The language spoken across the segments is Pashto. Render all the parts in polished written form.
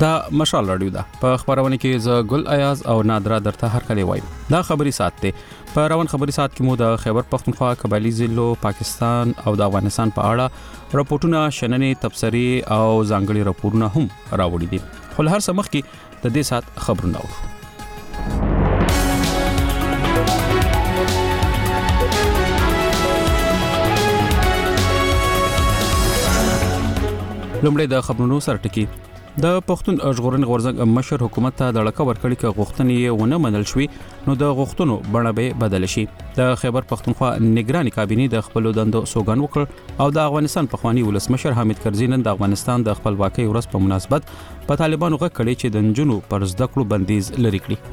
دا مشال رادیو ده په خبرونه کې ز ګل ایاز او نادرا درته هر کلی وای دا خبري سات ته په روان خبري سات کې مو د خیبر پختونخوا قبایلی ضلعو پاکستان او د افغانستان په اړه راپورټونه شننې تبصري او ځانګړي راپورونه هم راوړي دي خو هر څه مخ کې د دې سات خبرونه اورو لومړی د خبرونو سره ټکی د پښتون ژغورنې غورځنګ مشر حکومت ته د لکه ورکړی کې غوښتنې ونه منل شوې نو د غوښتنو بڼه به بدل شي د خیبر پختونخوا نگرانی کابینه د خپل دندو سوګن وکړ او د افغانستان پخوانی ولسمشر حامد کرزي نن د افغانستان د خپلواکۍ ورځ په مناسبت په طالبانو غږ کړی چې د نجونو پر زده کړو بندیز لري کړی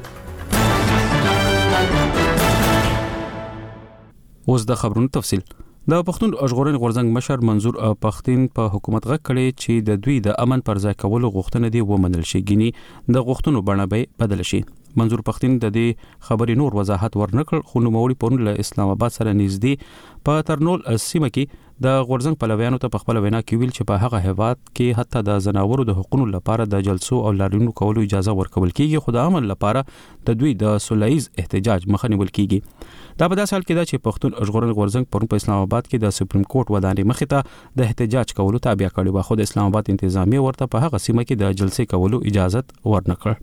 اوس د خبرونو تفصیل د پښتون ژغورنې غورځنګ مشر منظور پښتين په حکومت غږ کړی چې د دوی د امن پر ځای کولو غوښتنه دی ومنل شي ګینی د غوښتنو بڼه به بدل شي منظور پښتين د دې خبرې نور وضاحت ورنکړ خو نوموړي پرون له اسلام آباد سره نږدې په ترنول سیمه کې د غورځنګ پلویانو ته په خپل وینا کې ویل چې په هغه هیواد کې حتی د زناورو د حقوقو لپاره د جلسو او لاریونونو کولو اجازه ورکول کیږي خو د امن لپاره د دوی د سولهییز احتجاج مخه نیول کیږي دا په داسې حال کې دا چې پښتون ژغورنې غورځنګ پرون په اسلام آباد کې د سپریم کورټ ودانې مخې ته د احتجاج کولو تابع کړی و خو د اسلام آباد انتظامیه ورته په هغه سیمه کې د جلسې کولو اجازه ورنکړ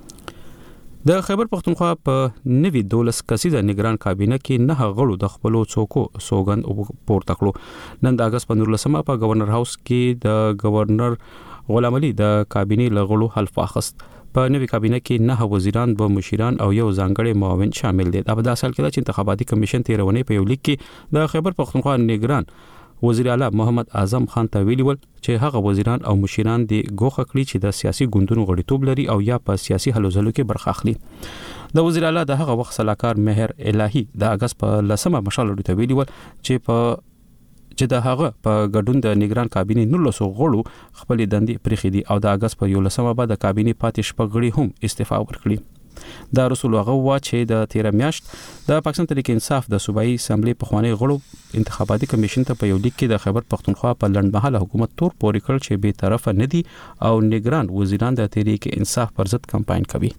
د خیبر پختونخوا په نوی 12 کسیزه نگران کابینه کې نه غړو د خپل څوکو سوګند پورته کړو نن د اگست 15 په گورنر هاوس کې د گورنر غلام علي د کابینه لغړو حلف واخست په نوی کابینه کې نه وزیران به مشیران او یو ځانګړي معاون شامل دي دا په داسې حال کې چې انتخاباتي کمیشن تیرونې په یو لیک کې د خیبر پختونخوا نگران وزیر اعلی محمد اعظم خان ته ویلي ول چې هغه وزیران او مشیران دي ګوښه کړی چې د سیاسي ګوندونو غړیتوب لري او یا په سیاسي هلو ځلو کې برخه اخلي د وزیر اعلی د هغه وخت صلاحکار مهر الهی د اگست په 10 مشال ته ویلي ول چې د هغه په ګډون د نگران کابینه 19 غړو خپل دندې پرېخي دي او د اگست په 11 بعد د کابینه پاتې شپږړي هم استعفا ورکړي دا رسول هغه وا چې د 13 میاشت د پاکستان تحریک انصاف د صوبایي اسمبلی په خوانی غړو انتخاباتي کمیشن ته په یو لیک کې د خیبر پختونخوا په لنډمهاله حکومت تور پورې کړ چې به طرف نه دي او نگران وزیران د تحریک انصاف پر ضد کمپاین کوي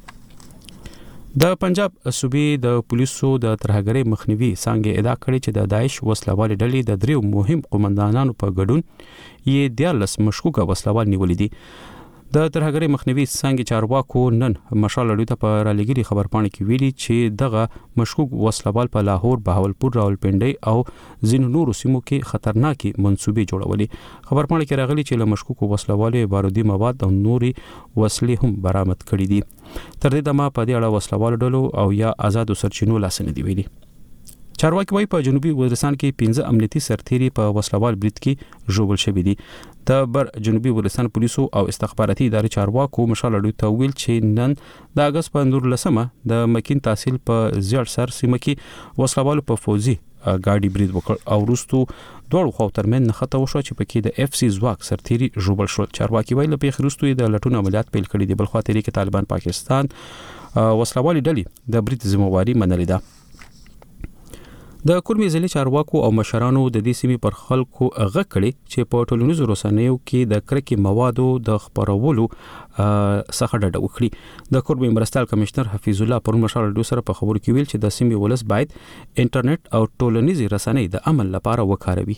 د پنجاب صوبې د پولیسو د ترهګرۍ مخنیوي څنګه ادعا کړې چې د داعش وسلوال ډلې د دریو مهم قومندانانو په ګډون یې 14 مشکوکه وسلوال نیولې دي د ترهګرۍ مخنیوي څنګه چارواکو نن مشال لړۍ ته په رالګری خبرپاڼه کې ویلي چې دغه مشکوک وسلوال په لاهور، بهاولپور، راولپنډي او ځینو نورو سیمو کې خطرناکي منسوبې جوړولې خبرپاڼه کې راغلي چې له مشکوک وسلوالو بارودي مواد او نوري وسلې هم برآمد کړي دي تر دې دمه په دې اړه وسلوال ډلو او یا آزادو سرچینو لاسنه دی ویلي چارواکي وايي په جنوبي وزیرستان کې 15 امنیتي سرتیري په وسلوال برید کې ژوبل شوي دي د بر جنوبي وزیرستان پولیسو او استخباراتي ادارې چارواکو مشال لړۍ ته ویل چې نن د اگست 15 د مکین تحصیل په زیړ سر سیمه کې وسلوال په فوزي ګاډي برید وکړ او وروستو دوړو خو ترمن نخته وشو چې پکې د اف سی زواک سرتیري ژوبل شو چارواکي وايي له پیښ د لټون عملیات پیل کړي دي بل خو تحریک طالبان پاکستان وسلوال ډلې د برید ذمہواری منلې ده د کورمي ځلې چارواکو او مشرانو د دې سیمې پر خلکو غږ کړي چې په ټولنیزو رسنیو کې د کرکې موادو د خپرولو څخه ډډه وکړي د کورمي مرستیال کمشنر حفیظ الله پر مشال ډو سره په خبرو کې ویل چې د سیمې ولس باید انټرنیټ او ټولنیزي رسنۍ د عمل لپاره وکاروي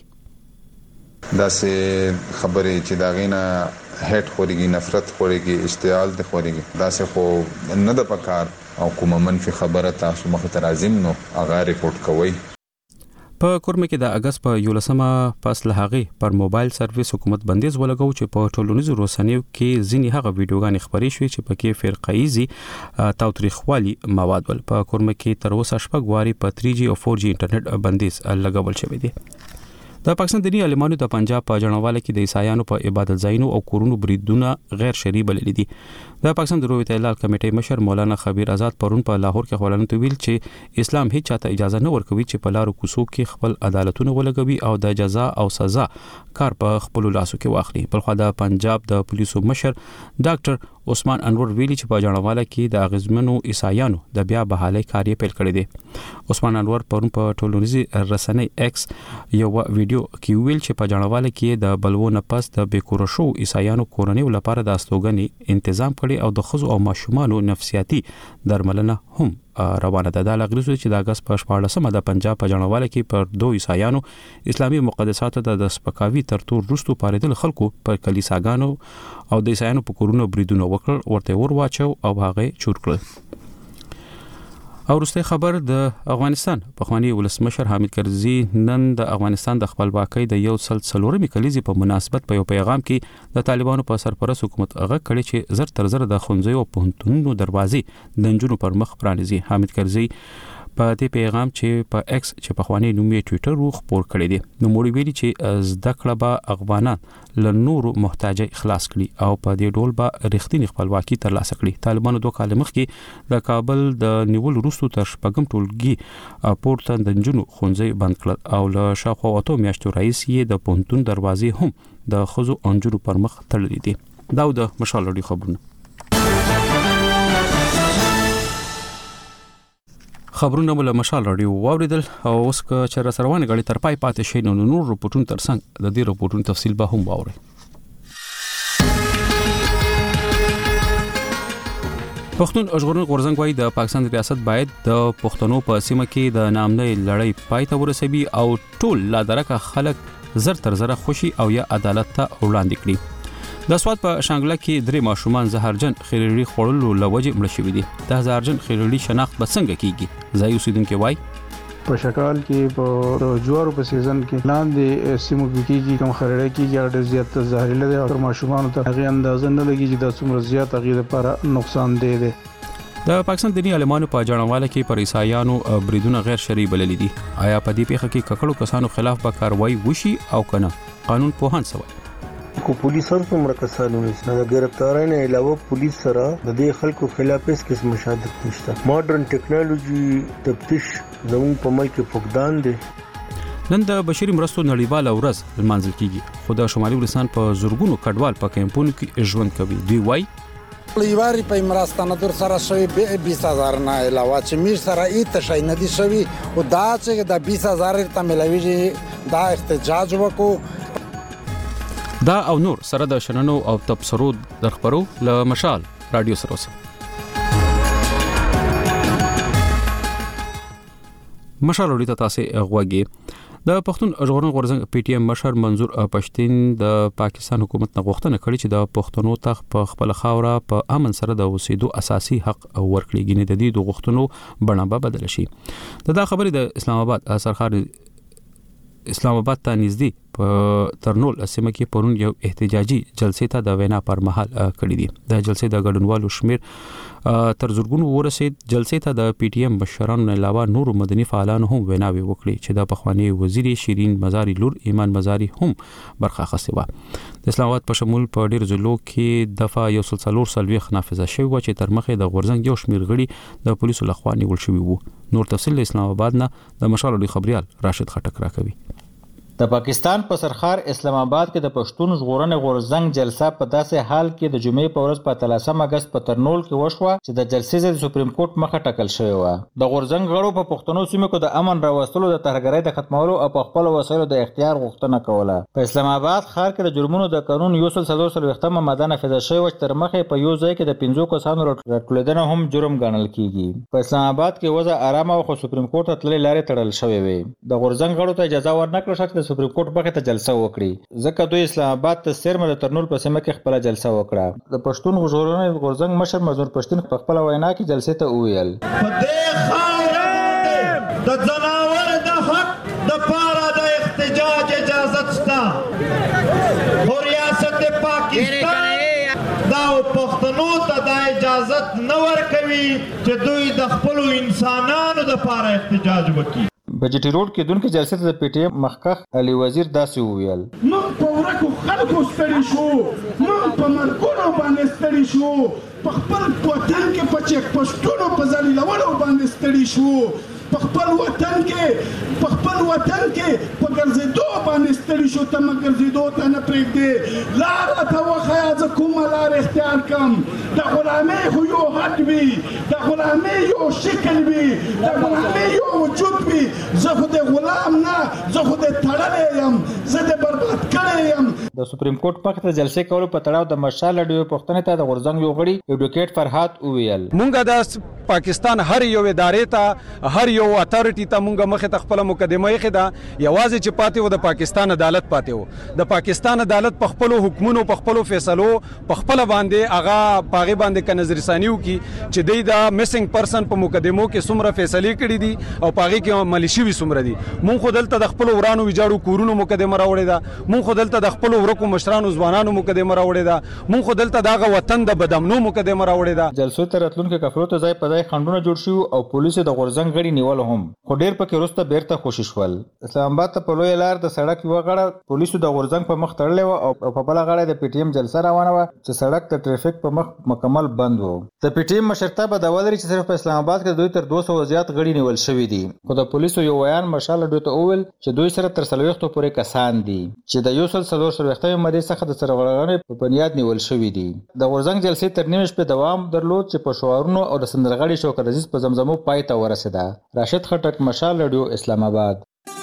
دا سه خبره چې دا غینه هټ خوريږي نفرت خوريږي اشتعال د خوريږي دا سه خو نه د پکار او کومه منفي خبره تاسو مخ ته راځم نو هغه ریپورت کوئ په کورمه کې د اگست په 11 پس له هغه پر موبایل سرویس حکومت بندیز ولګاو چې په ټولنیزو رسنیو کې ځینی هغه ویډیوګانې خبرې شوې چې پکې فرقایي تاوتریخوالي مواد ول په کورمه کې تر اوسه شپږ واري په 3G او 4G انټرنیټ بندیز لګول شوی دی د پاکستان دینی عالمانو د پنجاب په جنواله کې د عیسایانو په عبادت ځایونو او کورونو بریدونه غیر شرعي بللي دي د پاکستان د رویت اعلان کمیټې مشر مولانا خبیر آزاد پرون په لاهور کې خبرونه تویل چې اسلام هیڅ چاته اجازه نه ورکوي چې په لارو کوڅو کې خپل عدالتونه ولګوي او د جزا او سزا کار په خپل لاسو کې واخلي بلخو د پنجاب د پولیسو مشر ډاکټر عثمان انور ویلي چې په جانواله کې د اغیزمنو عیسایانو د بیا بحالي کار پیل کړی دی. عثمان انور پرون په ټولنیزي رسنۍ ایکس یو ویډیو کې ویل چې په جانواله کې د بلوو نه پس د بیکور شو عیسایانو کورنۍ لپاره د استوګنې تنظیم کړي او د خزو او ماشومانو نفسیاتي درملنه هم روانه ده. د لغریزو چې د اگست په 14مه د پنجاب په جانواله کې پر 2 عیسایانو اسلامي مقدساتو د سپکاوي ترتور رستو پاریدل خلکو پر کلیساګانو او د عیسایانو په کورونو بریدونه وکړ ورته ور واچو او هغه چور کړل. او وروسته خبر د افغانستان پخوانی ولسمشر حامد کرزي نن د افغانستان د خپلواکۍ د 140 کلیزې په مناسبت په یو پیغام کې د طالبانو په سرپرست حکومت هغه کړي چې زر تر زر د خونځو په پونتونو دروازې د نجونو پر مخ پرانیزي. حامد کرزي په دې پیغام چې په ایکس چې په خواني نومي ټوئیټر روخ پور کړی دی نو موږ ویلي چې زده کړه به افغانان له نورو محتاجي خلاص کړي او په دې ډول به رښتینی خپلواکي ترلاسه کړي. طالبانو 2 کال مخکې د کابل د نیول وروسته تر شپږم ټولګي پورته د نجونو خونځي بند کړل او له شاوخوا 8 میاشتو رئیس یې د پونتون دروازې هم د خزو انجونو پر مخ تړلې دي. دا د مشال لري خبرونه مول مشال رادیو واوریدل او اوس که چر سروانه غړي تر پای پاتې شي نو نور رپورټونه ترڅنګ د دې رپورټونو تفصیل به هم واوري. پښتون ژغورنې غورځنګ وايي د پاکستان ریاست باید د پښتنو په سیمه کې د نامنۍ لړۍ پای ته ورسوي او ټول لا درکه خلک زر تر زر خوشي او یا عدالت ته وړاندې کړي. د سواد په شانګله کې 3 ماشومان زهرجن خیرړي خورلو لوجه مړ شوي دي. د زهرجن خیرړي شناخت به څنګه کیږي؟ ځای اوسیدونکو وایي په شکال کې په جوارو په سیزن کې لاندې سیمو کې کیږي کوم خیرړي کیږي ډېر زیات زهرجن دي او ماشومان ته هغه اندازه نه لګي چې د څومره زیات هغه لپاره نقصان دی. د پاکستان دینی عالمانو په جانواله کې پر عیسایانو بریدونه غیر شرعي بللي دي. آیا په دې پیښه کې ککړو کسانو خلاف به کاروایی وشي او کنه؟ قانون پوهان سوال کو پولیس سره څومره کسانو نه گرفتارای نه علاوه پولیس سره د دې خلکو خلاف هیڅ قسم مشاهدت نشته. ماډرن ټیکنالوژي تفتیش زموږ په ملک فقدان دي. نن د بشري مرستو نړیواله ورځ لمانځل کیږي خو د شمالي ولستان په زورګونو کډوال په کیمپونو کې ژوند کوي. دوی وایي لیواری په مرستانه در سره شوی 20000 نه علاوه چې میر سره ایت شي نه دي شوی او دا چې د 20000 ته ملوي دا احتجاج وکړو. دا او نور سره د شننو او تبصرو درخبرو له مشال رادیو سره اوسه. مشال وړي تاسو غوږی د پښتون ژغورنې غورځنګ پی ټی ایم مشر منظور پښتين د پاکستان حکومت نه غوښتنه کړې چې د پښتنو تخ په خپل خاوره په امن سره د اوسېدو اساسي حق ورکړي. ګینه د دې د غوښتنو بڼه به بدل شي. دا خبرې د اسلام آباد سرخار اسلام آباد ته نږدې په ترنول سیمه کې پرون یو احتجاجي جلسې ته د وینا پر مهال کړې دي. د جلسې د ګډونوالو شمیر تر زورګونو ورسید. جلسې ته د پی ټی ایم بشرانو علاوه نور مدني فعالانو هم ویناوي وکړي چې د پخوانی وزیر شیرین مزاری لور ایمان مزاری هم برخه اخیستې و. د اسلام آباد په شمول په ډیر ضلعو کې دفعه 140 نافذه شوی و چې تر مخه د غورځنګ یو شمیر غړي د پولیسو لخوا نیول شوی وو. نور تفصیل اسلام آباد نه د مشال خبريال راشد خټک راکوي. د پاکستان په سرخار اسلام آباد کې د پښتون ژغورنې غورځنګ جلسه په داسې حال کې د جمعې په ورځ په 13 اگست په ترنول کې وشوه چې د جلسې د سپریم کورټ مخه ټاکل شوی و. د غورځنګ غړو په پښتنو سیمو کې د امن راوستلو د ترهګرۍ د ختمولو او په خپل وسایلو د اختیار غوښتنه کوله. په اسلام آباد ښار کې د جرمونو د قانون 140 ماده نافذه شوې و چې تر مخه په یو ځای کې د 15 کسانو راټولېدنه هم جرم ګڼل کیږي. په اسلام آباد کې وضع آرامه او سپریم کورټ ته تللې لارې تړل شوې وي. د غورځنګ غړو ته اجازه ورنکړل شوه چې د سپریم کورټ مخه جلسه وکړي ځکه دوی اسلام آباد ته سرمه د ترنول په سیمه کې خپل جلسه وکړه. د پښتون ژغورنې غورځنګ مشر منظور پښتين په خپل وینا کې جلسې ته وویل په دې خاور د ځناور د حق د پاره د احتجاج اجازه شته. ریاست پاکستان دا پښتنو ته د اجازه نه ورکوي چې دوی د خپل انسانانو د پاره احتجاج وکړي. بجټي روډ کې دونکو جلسې ته د پی ټی ایم مخکخ علي وزیر داسې وویل موږ په ورکو خلکو ستړي شو، موږ په مرګونو باندې ستړي شو، په خپل وطن کې په چیک پوسټونو په ذلیلولو باندې ستړي شو، په خپل وطن کې په ګرځېدو باندې ستړي شو. شو ته مګرځېدو ته نه پرېږدې لاره ته وښیه زه کومه لار اختیار کړم د غلامۍ خو یو حد وي د غلامۍ یو شکل وي د غلامۍ یو وجود وي زه خو د غلام نه زه خو د تړلی یم زه د برباد کړی یم. د سپریم کورټ مخې ته جلسې کولو په تړاو د مشال لډیو پوښتنې ته د غورځنګ یو غړي ایډوکیټ فرحات وویل مونږ د پاکستان هر یو ادارې ته هر یو اتارټي ته مونږ مخې ته خپل مقدمه یې خدا یوازې چې پاتې و د پاکستان عدالت پاتې و د پاکستان عدالت په خپل حکمونو په خپل فیصلو په خپل باندې هغه پاغي باندې ک نظر ثانیو کی چې د میسنګ پرسن په مقدمو کې څومره فیصله کړې دي او پاغي کې ملیشي وي څومره دي مونږ خو دلته د خپل ورانو ویجاړو کورونو مقدمه راوړې ده مونږ خو دلته د خپل ورکو مشرانو ځوانانو مقدمه راوړې ده مونږ خو دلته دغه وطن د بدامنو مقدمه راوړې ده. جلسو ته راتلونکو کفرو ته ځای په ځای خندونه جوړ شو او پولیسو د غورځنګ غړي نیول هم خو ډیر پکې وروسته بیرته خوشی شول. اسلام آباد ته په لوی لار د سړک یو غړه پولیسو د غورځنګ په مخ تړلې و او په بل غړه د پی ټی ایم جلسه روانه و چې سړک د ټریفیک په مخ مکمل بند و. د پی ټی ایم مشرتابه د ولري چې صرف په اسلام آباد کې دوی تر 200 زیات غړي نیول شوی دي خو د پولیسو یو بیان مشال دوی ته اول چې دوی سره تر 30 پورې کسان دي چې د یو سل 340 ماده څخه د سرغړغنې په بنیاد نیول شوی دي. د غورځنګ جلسې تر نیمه شپې دوام درلود چې په شعارونو او د سندرغړي شوکر عزیز په زمزمو پای ته ورسېده. راشد خټک مشال رادیو اسلام آباد.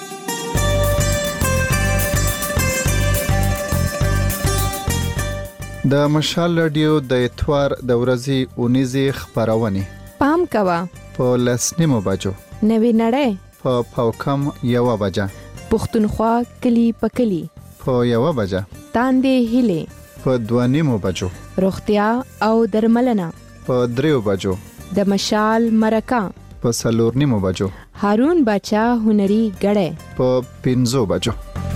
د مشال رادیو د اتوار د ورځې اونیزي خبرونه پام کوا په لسنیمو بجو نوی نړۍ په پاوکم یو بجه پښتونخوا کلی پکلی په یو بجه تاندې هله په دوانیمو بجو روغتیا او درملنه په دریو بجو د مشال مرکه په سلورنیمو بجو هارون بچا هنري غړې په 5 بجو.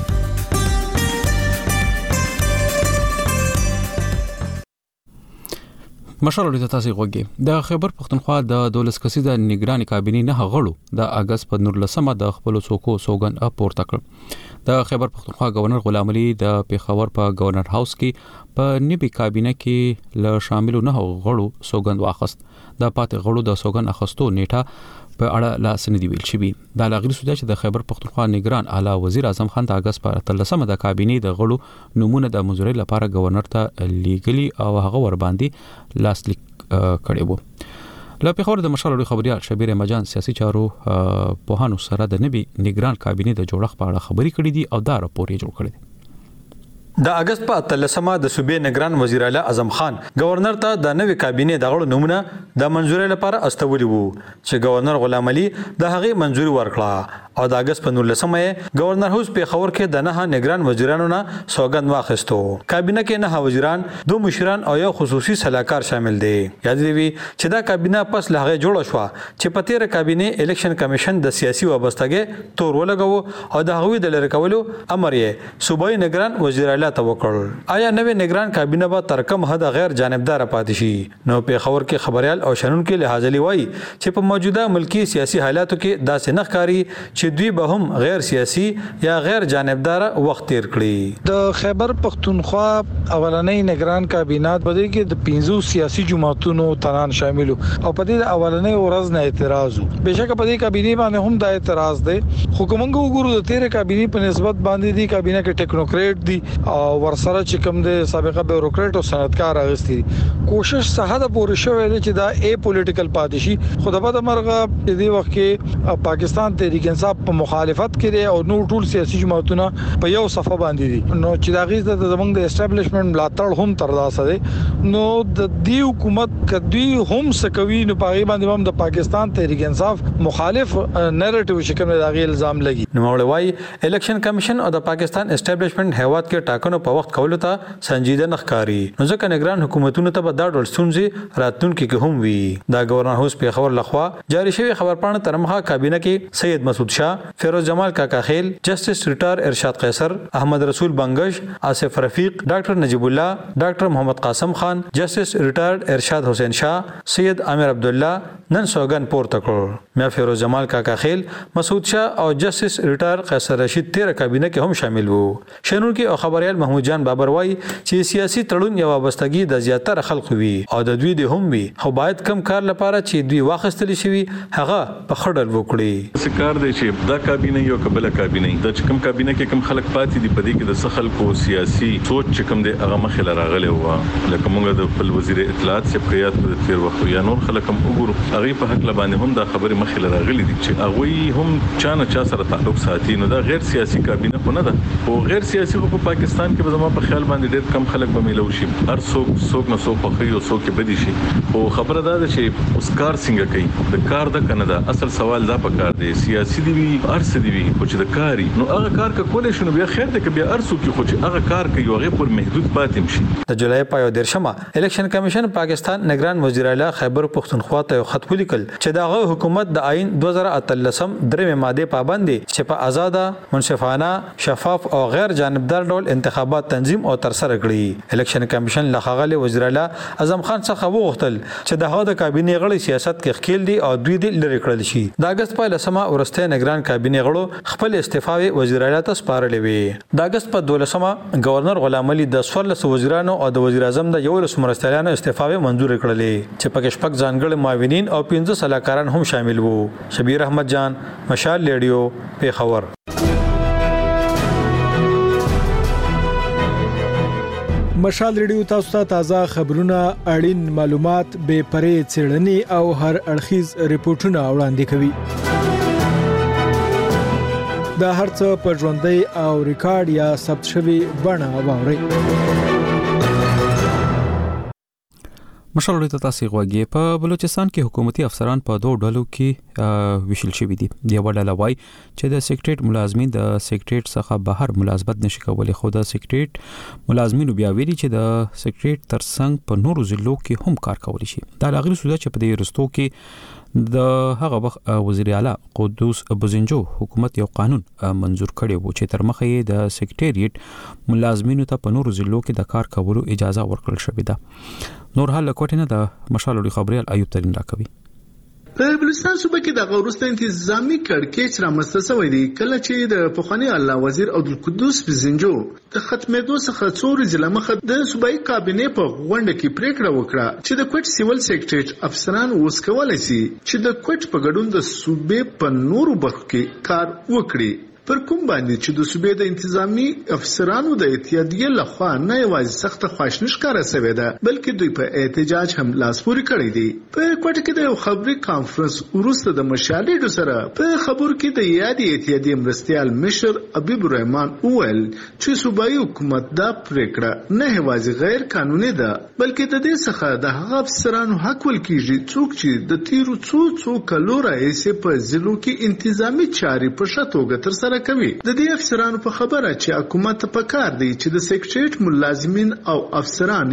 مشال لري تاسو غوږی د خیبر پښتونخوا د 12 کسیزه نگرانی کابینې نه غړو د اگست په 19 د خپل څوکو سوګن اپورته کړ. د خیبر پښتونخوا گورنر غلام علي د پیښور په گورنر هاوس کې په نبی کابینه کې له شامل نه غړو سوګن واخست. د پاتې غړو د سوګن اخستو نیټه په اړه لا سندې ویل شوی. د لاغری سودا چې د خیبر پښتونخوا نگران اعلی وزیر اعظم خان د اگست په 13 د کابینې د غړو نمونه د منځوري لپاره گورنر ته لیګلی او هغه ور باندې لاسلیک کړي وو. لا پیښور د مشال لري خبريال شبیر مجان سیاسي چارو په هانو سره د نبی نگران کابینې د جوړښت په اړه خبري کړې دي او دا راپور یې جوړ کړی دی. د اگست په 13 د صوبې نگران وزیر اعلی اعظم خان گورنر ته د نوې کابینې د غړو نمونه د منځوري لپاره استولي وو چې گورنر غلام علي د هغې منځوري ورکړه او د اگست په 19 گورنر هاوس پیښور کې د نه نگران وزیرانو نه سوګند واخیستو. کابینه کې نه وزیران، دو مشران او یو خصوصي صلاحکار شامل دي. یاد دی چې دا کابینه پس لغه جوړه شو چې په تیر کابینه الیکشن کمیشن د سیاسي وابستګۍ تور ولګو او د هغوی د لری کولو امر یې صوبایي نگران وزیر اعلی ته وکړ. آیا نوې نگران کابینه به تر کوم حد غیر جانبدار پاتې شي؟ نو پیښور کې خبريال او شنونکو لحاظلی وایي چې په موجوده ملکی سیاسي حالاتو کې داسې نه ښکاري چې دوی به هم غیر سیاسي یا غیر جانبدار وخت تیر کړي. د خیبر پښتونخوا اولنۍ نگران کابینه په دې کې د 15 سیاسي جماعتونو تران شامل او په دې اولنۍ ورځ نه اعتراض وو. بهشکه په دې کابینه باندې هم د اعتراض دی. حکومت وګورو د تیر کابینه په نسبت باندې دی کابینه کې ټیکنوکریټ دي او ورسره چې کوم د سابقه بیوروکریټ او صنعتکار اغستی کوشش ساده پورې شوې ده چې دا ای پولیټیکل پادشي خدای په مرغه دې وخت کې پاکستان تحریک انصاف په مخالفت کړي او نو ټول سیاسي جماعتونه په یو صفه باندې دي نو چې دا غیز د زمونږ د اسټابلیشمنت ملاتړ هم تر لاسه دي نو د دې حکومت کدی هم سکوي نو پاغي باندې هم د پاکستان تحریک انصاف مخالف نریټیو شکل د غي الزام لګي. نو وړوي الیکشن کمیشن او د پاکستان اسټابلیشمنت هیواد کې ټاکنو په وخت کولو ته سنجیده نخکاری نو ځکه نگران حکومتونو ته به دا ډول ستونزې راتلونکي کې هم وي. دا گورنر هاوس پیښور لخوا جاری شوی خبرپاڼه ترمخه کابینه کې سید مسعود شاه، فیروز جمال کاکاخیل، جسټس ریټایر ارشاد قیصر، احمد رسول بنگش، آصف رفیق، ډاکټر نجیب الله، ډاکټر محمد قاسم خان، جسټس ریټایر ارشاد حسین شاه، سید عامر عبد الله نن سوګن پورته کړ. میا فیروز جمال کاکاخیل، مسعود شاه او جسټس ریټایر قیصر رشید تیر کابینه کې هم شامل وو. شنونکو او خبريال محمود جان بابر وای چې سیاسي تړون یو وابستګي د زیاتره خلکو وي او د دوی د هم وي خو باید کم کار لپاره چې دوی واخستلی شي هغه په خړل وکړي. کار دی چې چې دا کابینه یو قبل کابینه د کوم کابینه کې کوم خلک پاتې دي په دې کې د سخل کو سیاسي سوچ چې کوم د هغه مخه لراغله و لکه موږ د خپل وزیر اطلاعات سبقيات په تیر وخت یا نور خلک هم وګورو هغه په حق لبانه هم دا خبره مخه لراغلي دي چې هغه هم چا سره تعلق ساتي نو دا غیر سیاسي کابینه خو نه ده او غیر سیاسي په پاکستان کې به زموږ په خیال باندې ډېر کم خلک به ملو شي هر څوک نه څوک په خيو څوک بدی شي او خبره ده چې اوس کار څنګه کوي د کار د کنه ده اصل سوال دا پکار دی سیاسي دی وی ارس دی وی خو چې د کاری نو هغه کار کولای شنو بیا خیر دی ک بیا ارسو کې خو چې هغه کار کوي هغه پر محدود پاتم شي د جولای په 13 الیکشن کمیشن پاکستان نگران وزیر اعلی خیبر پختونخوا ته خط ولیکل چې دغه حکومت د آئین 2013 درې ماده پابند دي چې په آزاده منصفانه شفاف او غیر جانبدار ډول انتخابات تنظیم او ترسره کړي الیکشن کمیشن لخغله وزیر اعلی اعظم خان څخه وغوښتل چې دغه د کابینه غړي سیاست کې خکیل دي او دوی د لری کړل شي د اگست په لسمه ورسته نگران کابینه غړو خپل استعفا وزیر اعلی ته سپارلې وي د اگست په 12مه گورنر غلام علي د 14 وزیرانو او د وزیر اعظم د یو رس مرستیانو استعفا منزور کړلې چې پکې شپږ ځانګړي معاونین او 15 صلاحکاران هم شامل وو شبیر احمد جان مشال ریډیو پیښور مشال ریډیو تاسو ته تازه خبرونه اړین معلومات به پرې څېړنې او هر اړخیز ریپورتونه وړاندې کوي دا هرڅه په ژوندۍ او ریکارډ یا ثبت شوی بڼه واورئ مشال ته تاسو غوږی په بلوچستان کې حکومتي افسران په دوه ډلو کې ویشل شوی دي یو ډله وای چې د سیکریټریټ ملازمین د سیکریټریټ څخه بهر ملازمت نشي کولای خو د سیکریټریټ ملازمین بیا ویلي چې د سیکریټریټ ترڅنګ په نورو ضلعو کې هم کار کولی شي دا لاغلی سودا چې په دې رستو کې د هغه وخت وزیر اعلی قدوس ابوزنجو حکومت یو قانون منزور کړی و چې تر مخه یې د سیکریټریټ ملازمینو ته په نورو ضلعو کې د کار کولو اجازه ورکړل شوې ده نور حال کوټینه د مشالوړي خبريال ایوب ترين راکوي په بلوچستان صوبه کې د غورسته انتظامی کړکېچ رامنځته شوی دی کله چې د پخوانی الله وزیر عبدالقدوس بزنجو د ختمېدو څخه څو ورځې مخکې د صوبایي کابینې په غونډه کې پریکړه وکړه چې د کوټ سیول سیکریټریټ افسران اوس کولای شي چې د کوټ په ګډون د صوبې په نورو برخو کې کار وکړي پر کوم باندې چې د صوبې د انتظامی افسرانو د اتحادیې لخوا نه یوازې سخت خواشنی ښکاره شوې ده بلکې دوی په احتجاج هم لاس پورې کړی دی په کوټه کې د یو خبري کانفرنس وروسته د مشالېډو سره په خبرو کې د یادې اتحادیې مرستیال مشر حبیب الرحمن وویل چې صوبایي حکومت دا پریکړه نه یوازې غیر قانوني ده بلکې د دې څخه د هغه افسرانو حق ول کیږي څوک چې د تیرو څو کلو راهیسې په ضلعو کې انتظامی چارې په ښه توګه ترسره کوي د دې افسرانو په خبره چې حکومت په کار دی چې د سیکریټریټ ملازمین او افسران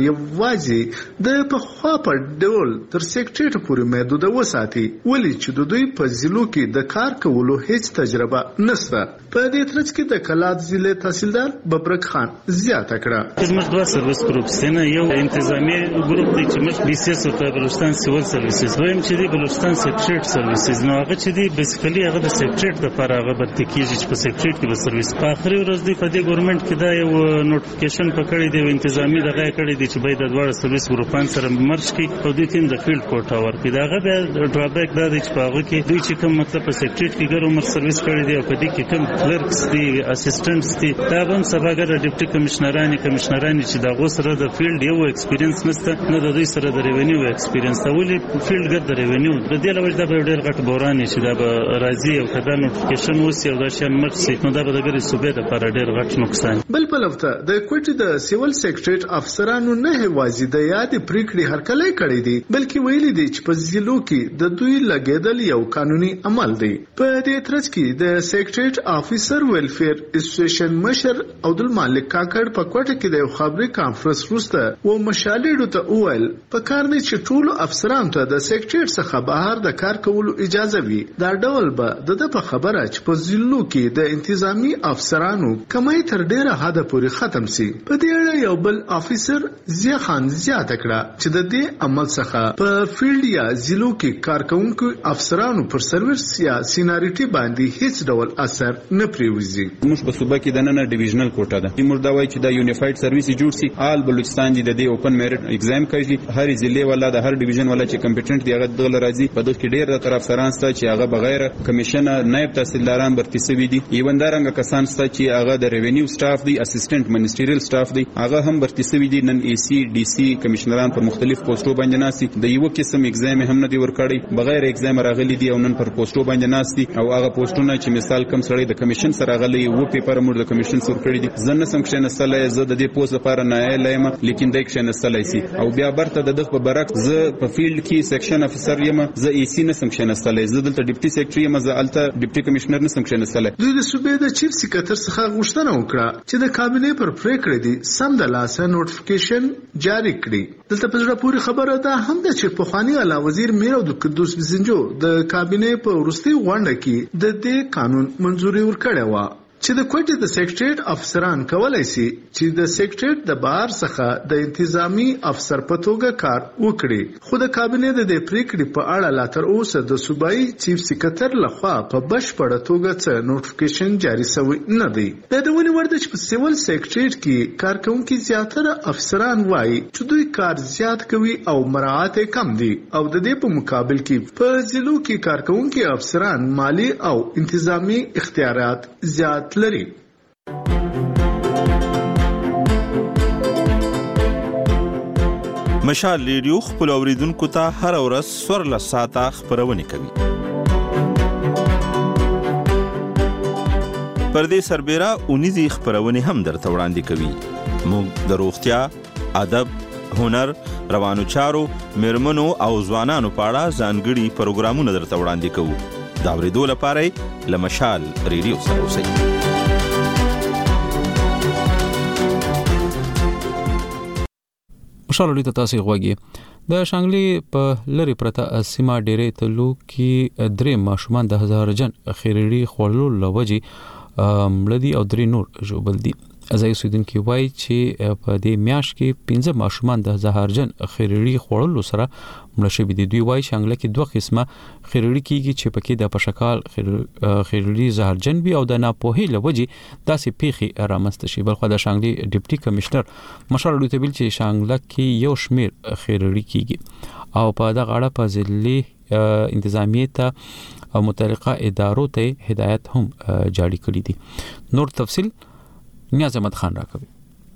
یوازې د پخوا په ډول تر سیکریټریټ پورې محدود وساتي ولې چې د دوی په ضلعو کې د کار کولو هیڅ تجربه نشته په دې ترڅ کې د کلات ضلع تحصیلدار ببرک خان زیاته کړه موږ دوه سرویس ګروپونه یو انتظامی ګروپ دی چې موږ بي سي اس او بلوچستان سیول سرویسز دویم چې دی بلوچستان سیکریټریټ سرویسز نو هغه چې دی بیسیکلی هغه د سیکریټریټ لپاره هغه برتکیږي چې په سیکریټریټ کې به سرویس په اخري ورځ دی په دې ګورنمنت کې دا یو نوټیفیکیشن پکړی دی انتظامی دغه کړی دی چې باید د دوه سرویس ګروپان سره مرج کی او دوی تیم د فیلډ کوټا ورکړي داغه به ډرابیک دا دی چې په هغه کې دوی چې کوم مطلب په سیکریټریټ کې ګرو مر سرویس کړی دی او په دې کې کوم کلرکس دي اسسټنټس دي دا هم سباګر ډیپټي کمشنران چې دا غو سره د فیلډ یو ایکسپیرینس نشته نه د دوی سره د ریونیو ایکسپیرینس دا ولې فیلډ ګر د ریونیو د دې لوجه دا به ډیر غټ بوران شي دا به راځي او کدا نوټیفیکیشن وسی او دا شان مرسي نو دا به د ګری صوبې لپاره ډیر غټ نقصان بل په لفظ د کوټې د سیول سیکریټریټ افسرانو نه هوازي د یاد پریکړې هرکلی کړې دي بلکې ویلي دي چې په ضلعو کې د دوی لګیدل یو قانوني عمل دی په دې ترڅ کې د سیکریټریټ افیسر ویلفیر اسوسییشن مشر عبدالمالک کاکړ په کوټه کې د خبري کانفرنس وروسته و مشالېډو ته وویل په کار نه چې ټول افسرانو ته د سیکریټریټ څخه بهر د کار کولو اجازه وي دا ډول به د په خبره چې په ضلعو کې کې د انتظامی افسرانو کمای تر ډیره حد پورې ختم سي. په دې اړه یو بل افیسر ضیا خان زیاته کړه چې د دې عمل څخه په فیلډ یا ضلعو کې کارکونکو افسرانو پر سروس یا سیناریټي باندې هیڅ ډول اثر نه پریوزي. موږ په صوبه کې د نن ډیویژنل کوټه ده. موږ دا وایي چې د یونیفاید سرویس جوړ سي. آل بلوچستان د دې اوپن میرټ ایگزام کوي. هر ضلع ولا د هر ډیویژن ولا چې کمپټنټ دی هغه دغه راځي. په دغه کې ډیر د طرف افسران سره چې هغه بغیر کمیشن نائب تحصیلداران برتي سوي دي. ایوندارنګ کسان سره چې هغه د ریوینیو سټاف دی، اسسټنټ منیسټریل سټاف دی، هغه هم برتي سوي دي. نن ای سی ډي سی کمشنران په مختلف پوسټو باندې ناسي. د یو قسم ایگزام هم نه دی ورکړی، بغیر ایگزام راغلي دي او نن پر پوسټو باندې ناسي. او هغه پوسټونه چې مثال کم سړی د کمیشن سره راغلي وو پیپر موږ د کمیشن سره کړی دي. زنه سم کښنه نسلې زه د دې پوسټ لپاره نه لایم، لیکن د کښنه نسلې سي. او بیا برته د دغه په برعکس زه په فیلډ کې سیکشن افسر یم، زه ای سی نسم کښنه نسلې، زه دلته ډیپټي سیکریټری یم، زه الته ډیپټي کمشنر نسم کښنه نسلې. دوی د صوبې د چیف سکریټر څخه غوښتنه وکړه چې د کابینې پر پریکړې دي سم د لاسه نوټیفیکیشن جاری کړي. دلته په زړه پورې خبره ده هم د چې پخوانی اعلی وزیر میر عبدالقدوس بزنجو د کابینې په وروستي غونډه کې د دې قانون منځوري ورکړې و چې د کوټې د سیکریټریټ افسران کولای شي چې د سیکریټریټ د بهر څخه د انتظامی افسر په توګه کار وکړي. خو د کابینې د دې پریکړې په اړه لا تر اوسه د صوبایي چیف سکریټر لخوا په بشپړه توګه څه نوټیفیکیشن جاری شوی نه دی. دا د ونې ورده چې په سیول سیکریټریټ کې کارکونکي زیاتره افسران وایي چې دوی کار زیات کوي او مراعات کم دي، او د دې په مقابل کې په ضلعو کې کارکونکي افسران مالی او انتظامی اختیارات زیات لري. مشال ریډیو خپل اوریدونکو ته هر ورځ 14 ساعته خبرونه کوي. پر دې سربېره اونیزي خبرونه هم درته وړاندې کوي. موږ د روغتیا، ادب، هنر، روانو چارو، میرمنو او ځوانانو په اړه ځانګړي پروګرامونه درته وړاندې کوو. دا ورېدو لپاره لمشال ریډیو سره اوسئ. خوشاله لیدل تاسو غوږی د شانګلي په لری پرته سیمه ډېرې تلو کې درې ماشومان د 1000 جن خیرړي خورلو لوجي ملدي او درې نور جوبل دي. ازای سودن کې وای چې په دې میاش کې 15 ماشومان د 1000 جن خیرړي خورلو سره ملشه بي دي. دوی وای شانګله کې دوه قسمه خیرړي کیږي چې پکې د پشکال خیرړي زهرجن وي او د ناپوهي لوجي داسې پیخي رامست شي. بلخو د شانګلي ډیپټي کمشنر مشال لوتبل چې شانګله کې یو شمیر خیرړي کیږي او په دغه اړه په ځلې انتظامیه ته او متعلقه ادارو ته هدایت هم جاری کړی دي. نور تفصیل نیاز احمد خان راکوي.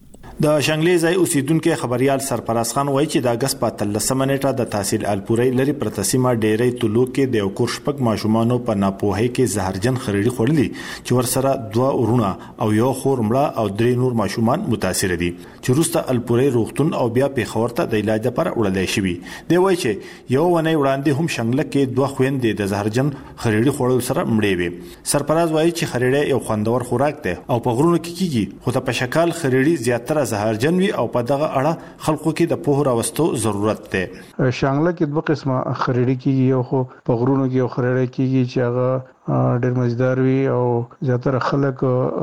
د شانګلي ځای اوسیدونکو خبريال سرپرست خان وایي چې د اگست په 13 نیټه د تحصیل الپوري لري پرتسیمه ډېرې تلو کې د یو کورشپک ماشومانو په ناپوهي کې زهرجن خړړي خورلي چې ورسره دوه ورونه او یو خور مړه او درې نور ماشومان متاثر دي چې روسته الپوري روغتون او بیا په خورته د علاج لپاره وړلای شي. دی وایي چې یو ونی وړاندې هم شانګله کې دوه خويندې د زهرجن خړړي خورل سره مړې وي. سرپرست وایي چې خړړي یو خوندور خوراک دی او په غرونو کې کیږي، خو د پشکال خړړي زیاتره زهرجن وي او په دغه اړه خلکو کې د پوهه راوستو ضرورت دی. شانګله کې دوه قسمه خړړي کیږي، یو خو په غرونو کې یو خړړي کیږي چې هغه ډېر مزدار وي او زیاتره خلک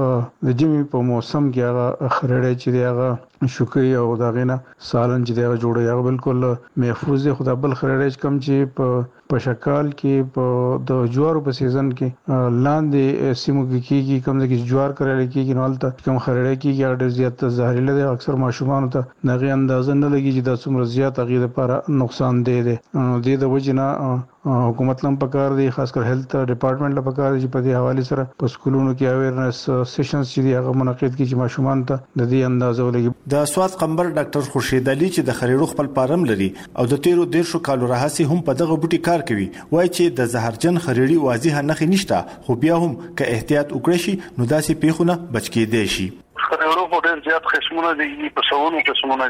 د جمی په موسم کې هغه خړړي چې دی هغه شوکي او داغینه سالن چې دی هغه جوړي هغه بالکل محفوظ دی. خدا بل خړړي کم چې په شکال کې په د جوارو په سیزن کې لاندې سیمو کې کیږي، کم ځکه جوار کړل کېږي نو البته کوم خړړي کېږي هغه ډېر زیات زهرجن دی. اکثر ماشومان ته نغې اندازه نه لګي چې د څومره زیات هغه لپاره نقصان دی. د دې وجنه حکومت لم پکار دی، خاص کر هیلث ډپارټمنټ له پکار دی چې په دې حواله سره په سکولونو کې اویرنس سیشنز چې هغه منعقد کړي چې ماشومان ته د دې اندازه ولګي. د سواد قمبر ډاکټر خورشید علي چې د خریړو خپل پارم لري او د 13 کالو راهسي هم په دغه بوټي کار کوي، وایي چې د زهرجن خریړي واضحه نښې نشته، خو بیا هم که احتیاط وکړي شي نو داسې پیښونه بچ کېدای شي. خریړو په ډېر زیات قسمونه دي، په څوونو قسمونه دي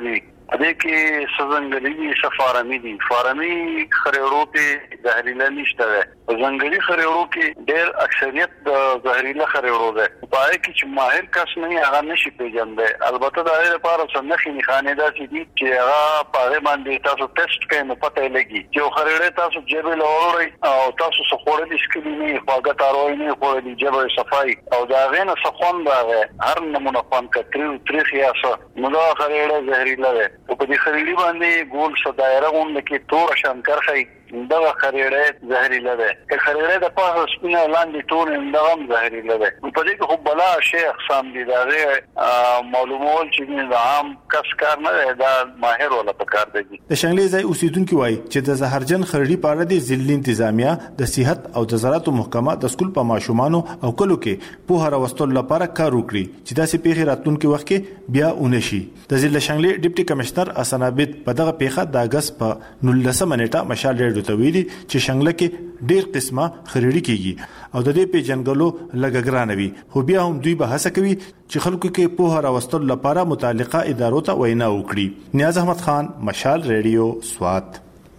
دې کې سزنګلي سفارمي دي فارمي خریړو کې زهريله نشته ده زنګلي خریړو کې ډېر اکثریت د زهريله خریړو ده پای کې چې ماهر کس نه هغه نشي پیژندل البته د هغه لپاره څنګه نښانې ده چې هغه په باندې تاسو ټیسټ کوئ نو پته لګي چې خریړې تاسو جبل اوري او تاسو سخوره دي سکلي نه خواګه تاروي نه خوري دي جبل صفای او دا غینه سخون ده هر نمونه فن کتري تاریخ یاسه نو دا خریړې زهريله ده په دې خریړې باندې ګول صدایره اون کې تور شنکر خي دا خریړې زهريله ده خریړې د په سپینه لاندې ټول اندغم زهريله ده په دې کې خو بلا شیخ سام دي دا معلومول چې د عام کس کار نه دا ماهر ولا پکار دی د شنګلې ځای اوسیدونکو وایي چې د زهرجن خریړې په اړه د ضلع انتظامیه د صحت او د زراعت محکمه د سکول په ماشومانو او کلو کې په هر وستل لپاره کار وکړي چې داسې پیښې راتلونکي وخت کې بیا ونشي د ضلع شنګلې ډیپټي کمشنر حسن عابد په دغه پیښه د اگست په 19 نیټه مشال ریډیو ته ویلي چې شنګله کې ډېر قسمه خریړې کیږي او د دې پیژنګلو لګګرانوي خو بیا هم دوی به هڅه کوي چې خلکو کې په هر وستل لپاره متعلقه ادارو ته وینا وکړي نیاز احمد خان مشال ریډیو سوات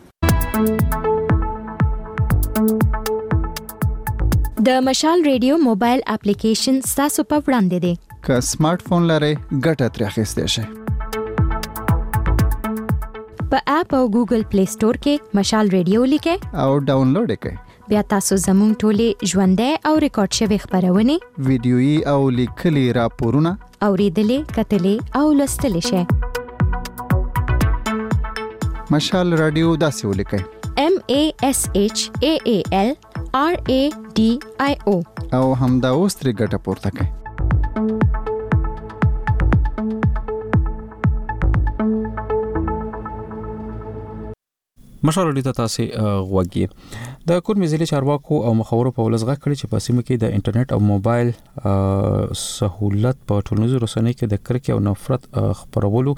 د مشال ریډیو موبایل اپلیکیشن تاسو په وړاندې دی که سمارټ فون لرئ ګټه ترې اخیستی شئ په اپ او ګوګل پلی سٹور کې مشال ریډیو لیکئ او ډاونلوډ کړئ بیا تاسو زموږ ټولې ژوندۍ او ریکارډ شوی خبرونه ویډیويي او لیکلي راپورونه اوریدلې کتلې او لوستلې شئ مشال رادیو داسې ولیکئ MASHAAL RADIO او همدا اوس ترې ګټه پورته کړئ مشال ډیټا تاسو غوږی د کورمې ضلع چارواکو او مخاورو په ولزغه کړی چې په سیمه کې د انټرنیټ او موبایل سہولت په ټولنیزو رسنیو کې د کرکې او نفرت خپرولو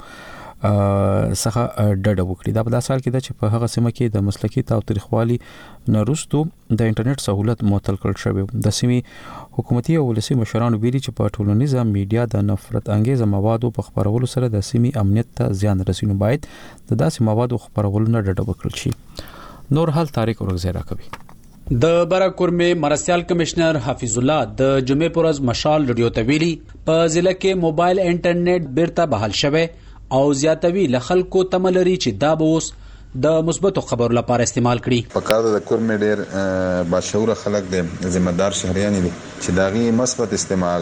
څخه ډډه وکړي دا په داسال کې چې په هغه سیمه کې د مسلکي تاوتریخوالي نرستو د انټرنیټ سہولت معطل کړل شوی د سیمې حکومتي او ولسی مشرانو ویلي چې په ټولنیزه میډیا د نفرت انګیز موادو په خبرولو سره د سیمې امنیت ته زیان رسینو باید د داسې موادو خبرولو نه ډډه وکړل شي نور حال طارق ورغزیرا کوي د براکورمې مرستيال کمشنر حفیظ الله د جمعې پرز مشال ریډیو ته ویلي په ضلع کې موبایل انټرنیټ بیرته بحال شوه او زیاتوي لخلکو تملري چې دا بوس د مثبتو خبرو لپاره استعمال کړي په کار د کورمې ډېر باشعور خلک دي ذمہ دار شهريان دي چې داغي مثبت استعمال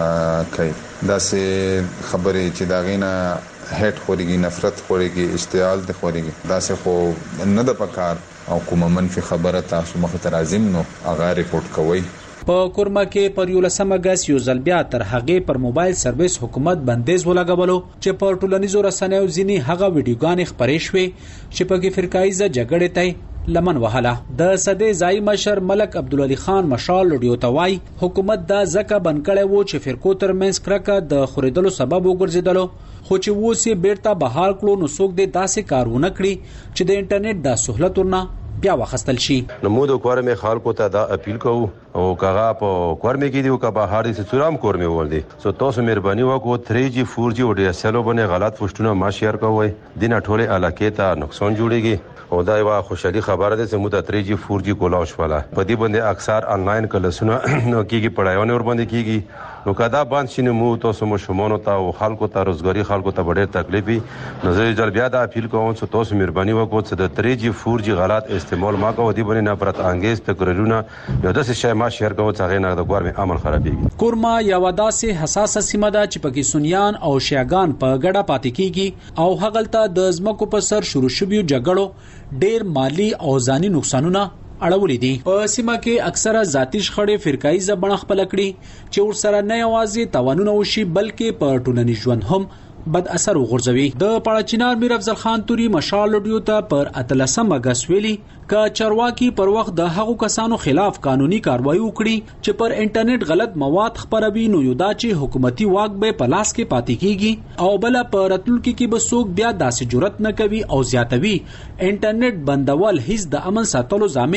کوي دا سه خبره چې داغینا هټ خوريږي نفرت خوريږي اشتعال د خوريږي دا سه خو نه د پکار او کومه منفي خبره تاسو مخ ته راځم نو هغه ریپورت کوئ په کورما کې پر یو لسمه غاس یو ځل بیا تر هغه پر موبایل سرویس حکومت بندیز ولګولو چې په ټولنیزو رسنیو ځینی هغه ویډیوګانې خبرې شوې چې په کې فرقایزه جګړې ته لمن وهله د صدې ځای مشر ملک عبدالعلی خان مشال ریډیو توای حکومت دا زکه بنکړې وو چې فرقو ترمنځ کرکه د خریدلو سبب وګرځیدلو خو چې ووسې بیرته بهار کړو نو څوک دې داسې کارونه کړی چې د انټرنیټ د سہولت ورنه بیا واخستل شي نو موږ د کورمې خلکو ته دا اپیل کوو او کاغه په کورمې کې دی او کا بهار دي سورام کورمې ور دي سو تاسو مهرباني وکړو 3G 4G او DSL باندې غلط پوښتنه ما شیر کوئ دینه ټوله علاقې ته نقصان جوړيږي او دا یو خوشالي خبره ده چې موږ 3G 4G کولاو شواله په دې باندې اکثر انلاین کلاسونه نو کېږي پړایونه ور باندې کېږي نو کدا باندې شنو مو تاسو مو شمونو ته او خلکو ته روزګاری خلکو ته ډېر تکلیفي نظر جل بیا دا اپیل کوم چې تاسو مهرباني وکړو چې د 3G 4G غلط استعمال ما کوو دی باندې نفرت انګیز تقریرونه یو داسې شی ما شیر کوو چې غیر نه د ګورمه عمل خرابېږي کورما یو داسې حساسه سیمه ده چې پکې سنیان او شیعاګان په ګډه پاتې کیږي او هغلته د ځمکو په سر شروع شویو جګړو ډېر مالی او ځاني نقصانونه اړولې دي په سیمه کې اکثره ذاتی شخړې فرقایي ځبڼه خپل کړي چې ور سره نه یوازې توانونه وشي بلکې په ټولنیز ژوند هم بد اثر وغورځوي د پړاچینار میر افضل خان توري مشال ریډیو ته پر 13 اگست ویلي ک چرواکي پر وخت د هغو کسانو خلاف قانوني کاروایی وکړي چې پر انټرنیټ غلط مواد خپروي نو یو دا چې حکومتي واک به پلاس کې پاتې کیږي او بل پر راتلونکي کې به څوک بیا داسې جرأت نه کوي او زیاتوي انټرنیټ بندول هیڅ د امن ساتلو ضامن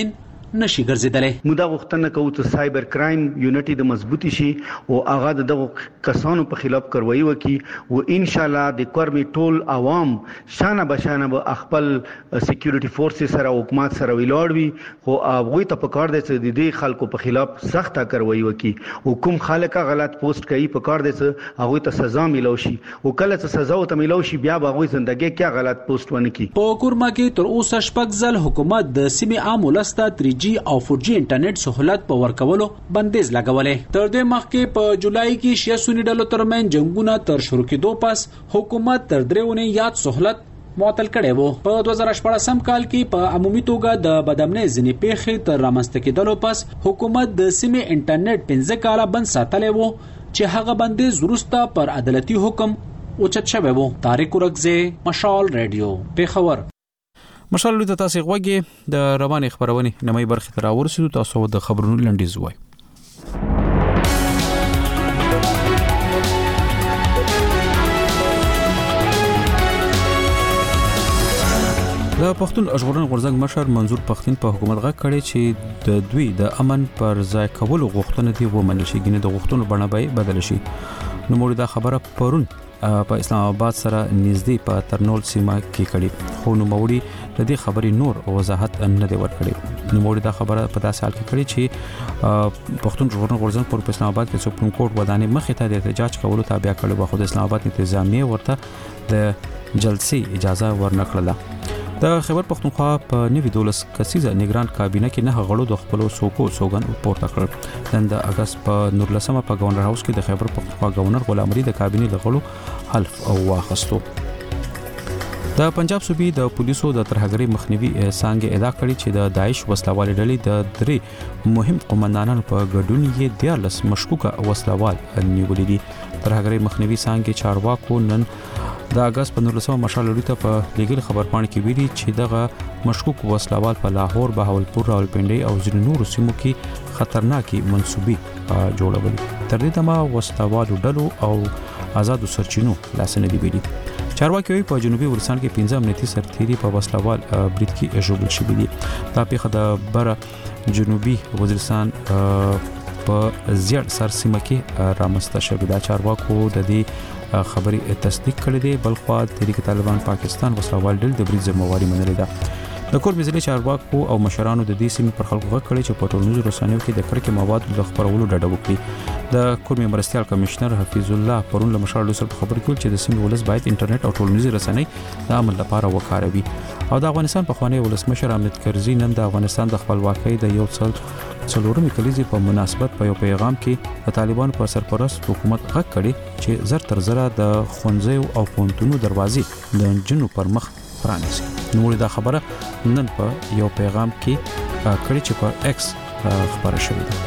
نشي ګرځیدلې. موږ دا غوښتنه کوو چې سایبر کرائم یونټي د مضبوطی شي او هغه دغه کسانو په خلاف کاروایی وکړي او ان شاء الله د کورمي ټول عوام شانه بشانه به خپل سکیورټي فورسز سره حکومت سره ویلوړ وي خو هغه ته په کار دي چې د دې خلکو په خلاف سخته کاروایی وکړي او کوم خلک غلط پوسټ کوي په کار دي چې هغه ته سزا ملو شي او کله چې سزا وته ملو شي بیا به هغه ژوندۍ کې غلط پوسټ ونه کی. په کورما کې تر اوسه شپږ ځل حکومت د سیمې عام ولسته 3G او 4G انټرنیټ سہولت په ورکولو بندیز لګولې. تر دې مخکې په جولای کې شیا سونی ډلو ترمن جنگونه تر شروع کېدو پس حکومت تر دریونه یاد سہولت معطل کړي وو. په 2014 کال کې په عمومي توګه د بدامنۍ ځنې پیښې تر رامنځته کېدلو پس حکومت د سیمې انټرنیټ 15 کاله بند ساتلی وو چې هغه بندیز وروسته پر عدالتي حکم اوچت شوی وو. طارق ورکزه، مشال رادیو، پیښور. مشال لوی تاسو غوږی د روانې خبرونه نمای برخه تر ورسېدو تاسو د خبرونو لنډیز وای. د پښتون ژغورنې غورځنګ مشر منظور پښتين په حکومت غږ کړی چې د دوی د امن پر ځای کولو غوښتنه دی ومنل شي ګینه د غوښتنو بڼه به بدل شي. نو موږ دا خبره پرون په اسلام آباد سره نږدې په ترنول سیمه کې کړي خو نو موري د دې خبرې نور وضاحت نه دی ورکړي. نو موري دا خبره په داسې حال کې کړي چې پښتون ژغورنې غورځنګ پر اسلام آباد کې سپریم کورټ ودانې مخې ته د احتجاج کولو تابع کړي خو د اسلام آباد انتظامیه ورته د جلسې اجازه ورنکړه. د خیبر پختونخوا په نوي 12 کسیزه نگران کابینه کې نه غړو د خپل سوګن پورته کړ. نن د اگست په 19 په گورنر هاوس کې د خیبر پختونخوا گورنر غلام علي د کابینه د غړو حلف او واخستو. د پنجاب صوبې د پولیسو د ترهګرۍ مخنیوي څنګه ادا کړی چې د داعش وسلوال ډلې د درې مهم قومندانانو په ګډون یې 14 مشکوکه وسلوال نیولې دي. ترهګرۍ مخنیوي څنګه چارواکو نن د اگست په 19 مشال لوري ته په لیګل خبرپاڼه کې ویلي چې دغه مشکوک وسلوال په لاهور، بهاولپور، راولپنډي او ځینو نورو سیمو کې خطرناکي منسوبي جوړول. تر دې دمه وسلوالو ډلو او آزادو سرچینو لاسنه دی ویلي. چارواکي په جنوبي ورسان کې 15 امنیتي سرتیري په وسلوال برید کې ژوبل شوي دي. دا پیښه د بر جنوبي وزیرستان په زیات سرسیمه کې رامنځته شوې ده. چارواکو د دې خبري تصدیق کړې ده بلخو تحریک طالبان پاکستان وسلوال ډل د برید ذمہواری منلې ده. د کور مزلي چارواکو او مشرانو د دې سیمې پر خلکو غږ کړی چې په ټولنیزو رسنیو کې د کرکې موادو د خبرولو ډډه وکړي. د کور مرستيال کمشنر حفیظ الله پرون له مشال سره خبرې کول چې د سیمې ولس باید انټرنیټ او ټولنیزو رسنۍ د عمل لپاره وکاروي. او د افغانستان په خوانی ولسمشر حامد کرزي نن د افغانستان د خپلواکۍ د یو څلورمې کلیزې په مناسبت په یو پیغام کې د طالبانو پر سرپرست حکومت غږ کړي چې زر تر زره د خونځو او پونتونو دروازې د جنو پر مخ پرانیسي. نو دا خبره نن په یو پیغام کې کړي چې په ایکس خبره شوې ده.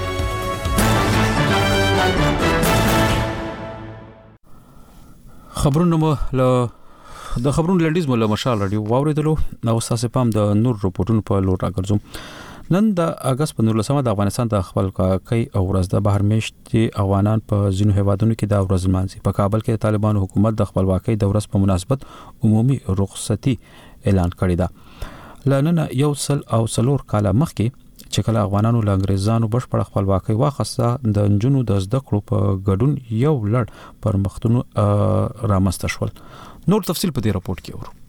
خبرونه د خبرونو لنډیز مولا مشال رادیو واوریدلو. نو تاسو پام د نور رپورټونو په لور راګرځم. نن د اگست په 19 د افغانستان د خپلواکۍ او ورځ د بهر میشتي افغانان په ځینو هیوادونو کې د ورځ مانځي. په کابل کې د طالبانو حکومت د خپلواکۍ د ورځ په مناسبت عمومي رخصتي اعلان کړی ده. لنن یو څلور کاله مخکې چې کله افغانانو له انګریزانو بشپړ خپلواکۍ واخیسته د نجونو د زده کړو په ګډون یو لړ پرمختګونه رامنځته شول. نور تفصیل په دې راپورټ کې ورو.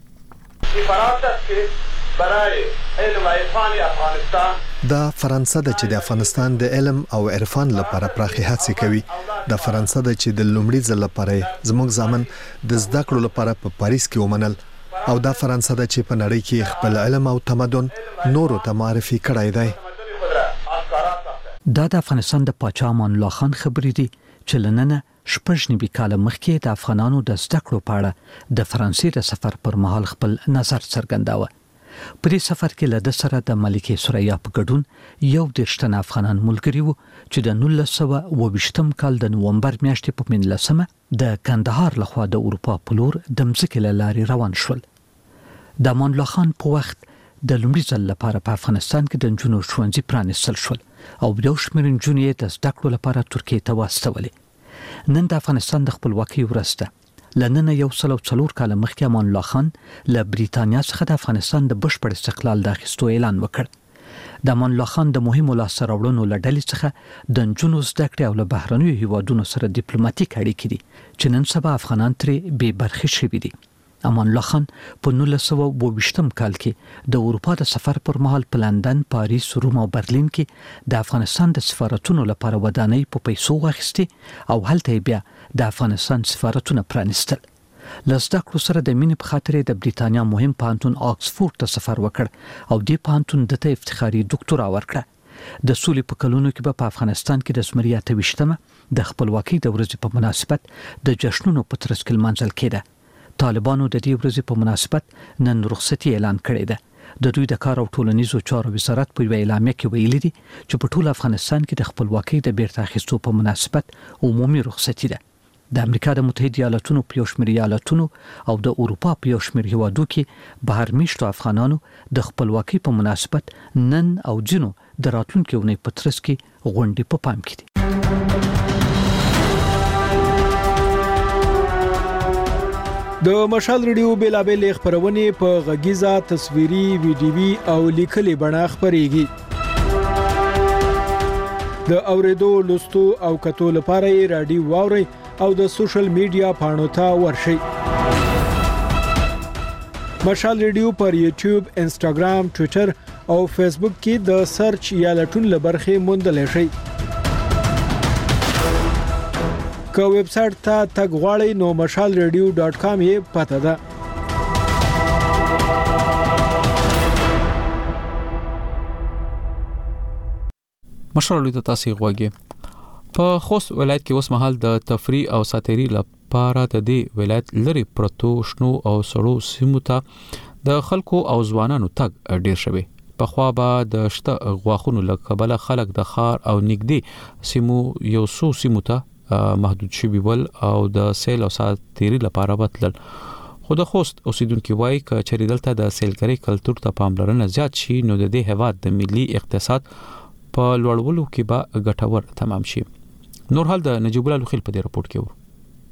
دا فرانسه د چې د افغانستان د علم او عرفان لپاره پراخي هڅې کوي. د فرانسه د چې د لومړي ځل لپاره زموږ ځامن د زده کړو لپاره په پاریس کې ومنل او دا فرانسه د چې په نړۍ کې خپل علم او تمدن نورو ته معرفي کړی دی. دا د افغانستان د پاچا امان الله خان خبرې دي چې لننه شپږ نیمه کال مخکې د افغانانو د زده کړو په اړه د فرانسې د سفر پر مهال خپل نظر څرګنداوه. په دې سفر کې له د سره د ملکه سوریا په ګډون یو د افغانان ملګری وو چې د 1922 کال د نوومبر میاشتې په 19 د کندهار لخوا د اروپا په لور د مځکې له لارې روان شول. د امان الله خان په وخت د لومړي ځل لپاره په افغانستان کې د نجونو ښوونځي پرانیستل شول او یو شمېر نجونې د زده کړو لپاره ترکیې ته واستولې. نن د افغانستان د خپلواکۍ ورځ ده. لنن یو څلور کال مخکې امان الله خان له بریتانیا څخه د افغانستان د بشپړ استقلال د اخیستو اعلان وکړ. د امان الله خان د مهمو لاسته راوړنو له ډلې څخه د نجونو زده کړې او له بهرنیو هیوادونو سره ډیپلوماټیک اړیکې دي چې نن سبا افغانان ترې بې برخې شوي دي. امان الله خان په 1922 کال کې د اروپا د سفر پر مهال په لندن، پاریس، روم او برلین کې د افغانستان د سفارتونو لپاره ودانۍ په پیسو واخیستې او هلته بیا د افغانستان سفارتونه پرانیستل. لزده کړو سره د مینې په خاطر د بریتانیا مهم پوهنتون آکسفورد ته سفر وکړ او د پوهنتون دته افتخاري ډاکټورا ورکړه. د سولې په کلونو کې په افغانستان کې د زمري 28مه د خپلواکۍ د ورځې په مناسبت د جشنونو په ترڅ کې لمانځل کېده. طالبانو د دې ورځې په مناسبت نن رخصتي اعلان کړې ده. د دوی د کار او ټولنیزو چارو وزارت په اعلامیه کې ویلي دي چې په ټول افغانستان کې د خپلواکۍ د بیرته اخیستو په مناسبت عمومي رخصتي ده. د امریکا د متحده ایالاتونو په یو شمېر ایالاتونو او د اروپا په یو شمېر هیوادو کې بهر میشتو افغانانو د خپلواکۍ په مناسبت نن او جنو د راتلونکي اونۍ په ترڅ کې غونډې په پام کې دي. د مشال ریډیو بیلابل خبرونه په غږیزه، تصویري، ویډیوي او لیکلي بڼه خبريږي. د اوریدو، لوستو او کتو لپاره رادیو واوري او د سوشل میډیا پاڼو ته ورشئ. مشال ریډیو پر یوټیوب، انسټاګرام، ټوئیټر او فیسبوک کې د سرچ یا لټون لبرخه موندل شي. که ویب سټ ته تګ غواړئ نو mashalradio.com یې پته ده. مشال ریډیو تاسو غواګي. په خوست ولایت کې اوس مهال د تفریح او ساتيري لپاره د دې ولایت لري پروتو شنو او سړو سیمو ته د خلکو او ځوانانو تګ ډیر شوی. په خوا به د شته غواخونو لکبل خلک د خار او نګدي سیمو یو سو سیمو ته محدود شوی ول او د سیل او ساتيري لپاره وتل. خو د خوست اوسیدونکو وایي چې چریدلته د سیلګری کلچر ته پاملرنه زیات شي نو د دې هواد د ملي اقتصاد په لوړولو کې به ګټور تمام شي. نور حال د نجیب الله لوخیل په دې راپورټ کې وو.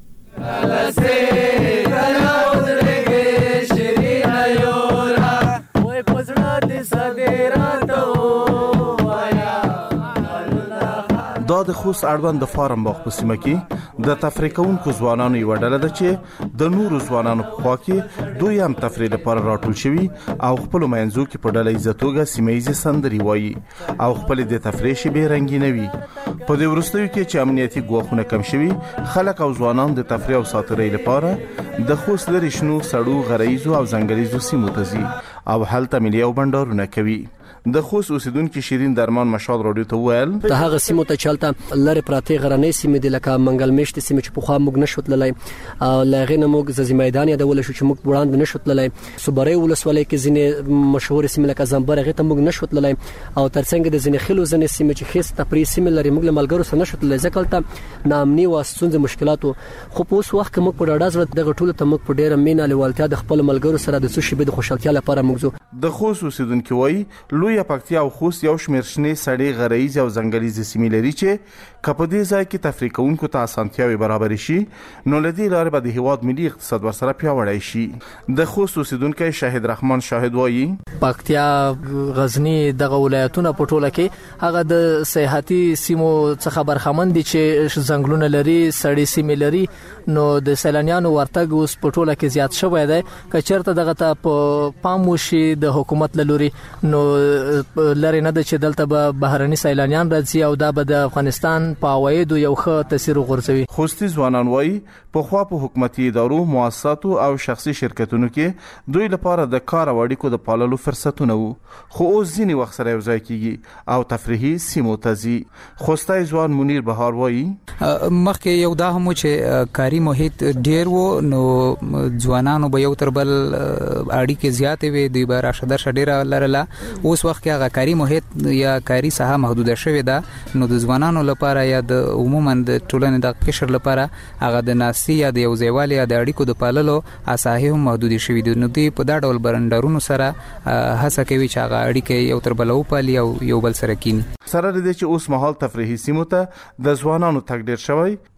دا د خوست اړوند د فارم باغ په سیمه کې د تفریح کوونکو ځوانانو یو ډله ده چې د نورو ځوانانو په خوا کې دوی هم تفریح لپاره راټول شوي او خپل منځو کې په ډله ییزه توګه سیمه ییزه سندري وایي او خپل د تفریح شیبې رنگینوي. په دې وروستیو کې چې امنیتي ګواښونه کم شوي، خلک او ځوانان د تفریح او ساتيري لپاره د خوست لري شنو سړو غریزو او ځنګلیزو سیمو ته ځي او هلته ملي او بندرونه کوي. د خوست اوسیدونکو شیرین درمان مشال رادیو ته ویل د هغه سیمو ته چلته لری پراته غرنۍ سیمې د لکه منګل میشت سیمې چې په خوا موږ نشو تللای او لغینه موږ ززی میدان یادول شو چې موږ وړاندې نشو تللای. صبري ولسوالۍ کې ځینې مشهور سیمې لکه زنبر هغه ته موږ نشو تللای او ترڅنګ د ځینې خلو ځینې سیمې چې خېس تفریح سیمې لري موږ ملګرو سره نشو تللای ځکه نامني واسطونځ مشکلاتو. خو په اوس وخت کې موږ په ډاډه ځل دغه ټول ته موږ په ډیره مینه لیوالتیا د خپل ملګرو سره د سوشي به د خوشحالتیا لپاره موږ د خوست اوسیدونکو وایي لوی پکتیا او خوست یو شمېر شنې سړې غریزي او ځنګلیزي سیمې لري چې کپه دې ځای کې تفریح کوونکو ته اسانتیاوي برابر شي نو لدی لارې به د هیواد ملي اقتصاد ورسره پیاوړی شي. د خوست اوسیدونکو شاهد رحمان شاهد وایي پکتیا، غزنی دغه ولایتونه په ټوله کې هغه د سیاحتي سیمو څخه برخمن دي چې ځنګلونه لري، سړې سیمې لري نو د سیلانیانو ورتګ اوس په ټوله کې زیات شوی دی. کچرته دغه ته په پام وشي د حکومت لوري نو لری نه د چې دلته به بهرني سیلانیان راځي او دا به د افغانستان په عوایدو یو ښه تاثیر وغورځوي. خوستي ځوانان وایي په خوا په حکومتي ادارو، مؤسساتو او شخصي شرکتونو کې دوی لپاره د کار او اړیکو د پاللو فرصتونه وو خو اوس ځینې وخت سره یو ځای کیږي او تفریحي سیمو ته ځي. خوستي ځوان منیر بهار وایي مخکې یو دا هم چې کاری محیط ډیر وو نو ځوانانو به یو تر بل اړیکې زیاتې وي، دوی به راشه درشه ډیره لرله. اوس وخت کې هغه کاری محیط یا کاری ساحه محدوده شوې ده نو د ځوانانو لپاره یا د عموما د ټولنې د قشر لپاره هغه د ناسي یا د یو ځایوالي یا د اړیکو د پاللو اساسي هم محدودي شوې دي. نو دوی په دا ډول برندرونو سره هڅه کوي چې هغه اړیکې یو تر بل وپالي او یو بل سره کینی. سره د دې چې اوس مهال تفریحي سیمو ته د ځوانانو تګ ډیر شوی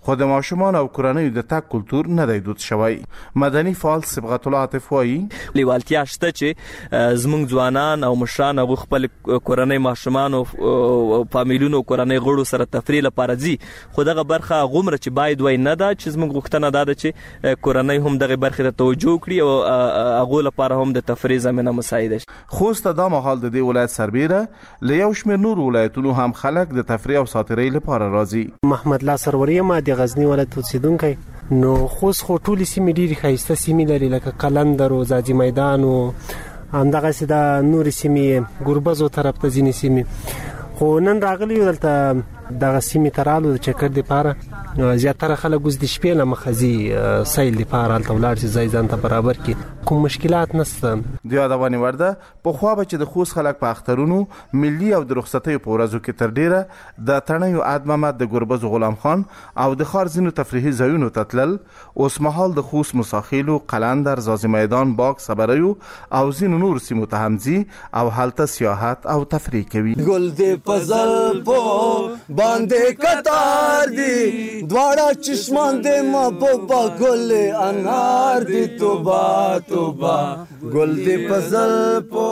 خو د ماشومان او کورنۍ د تک کلچر نه دی دود شوی. مدني فعال صبغت الله عاطف وایي لیوالتیا شته چې زموږ ځوانان او مشران او خپل کورنۍ ماشومان او فامیلونو کورنۍ غړو سره تفریح لپاره ځي، خو دغه برخه غومره چې باید وای نه ده چې زموږ غوښتنه ده چې کورنۍ هم دغه برخه ته توجه کړي او هغه لپاره هم د تفریح زمينه مساعده شي. خوست د مهال د دې ولایت سربیره له یو شمېر نور ولایتونو هم خلک د تفریح او ساتیرۍ لپاره راځي. محمد الله سروري ما د غزنی ولایت اوسیدونکی، نو خوست خو ټولې سیمې ډېرې ښایسته سیمې لري لکه قلندر او زاجي میدان او همدغسې د نورې سیمې ګربزو طرف ته ځینې سیمې، خو نن راغلی یو دلته دغه سیمې ته رالو د چکر دپاره. زیاتره خلک اوس د شپې له مخه ځي سیل دپاره هلته ولاړ شي ځای ځان ته برابر کړي، کوم مشکلات نشته. د یادونې وړ ده پخوا به چې د خوست خلک په اخترونو ملي او د رخصتیو په ورځو کې تر ډیره د تڼیو عاد محمد د ګربز غلام خان او د ښار ځینو تفریحي ځایونو ته تلل. اوس مهال د خوست موساخیلو، قلندر، زازي میدان، باغ، صبریو او ځینو نور سیمو ته هم ځي او هلته سیاحت او تفریح کوي. ګل دې پزل پو باندې کتار دی دواړه چشمان دې محبوبا ګل انار دی توبه توبه ګل دې پزل پو.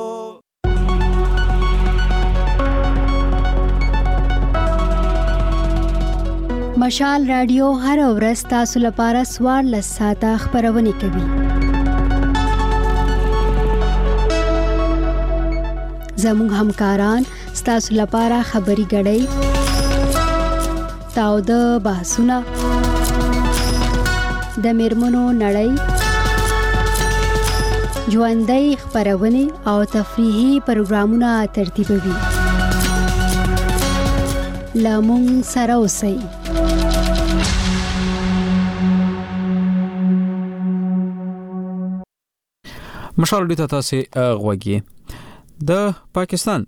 مشال رادیو هر ورځ تاسو لپاره 14 ساعته خبرونه کوي. زموږ همکاران ستاسو لپاره خبري غړي تاو د بحثونه د میرمنو نړۍ ژوندۍ خبرونه او تفریحي پروګرامونه ترتیبوي. لامون سره اوسئ. مشال ډیټا تاسو غوږی د پاکستان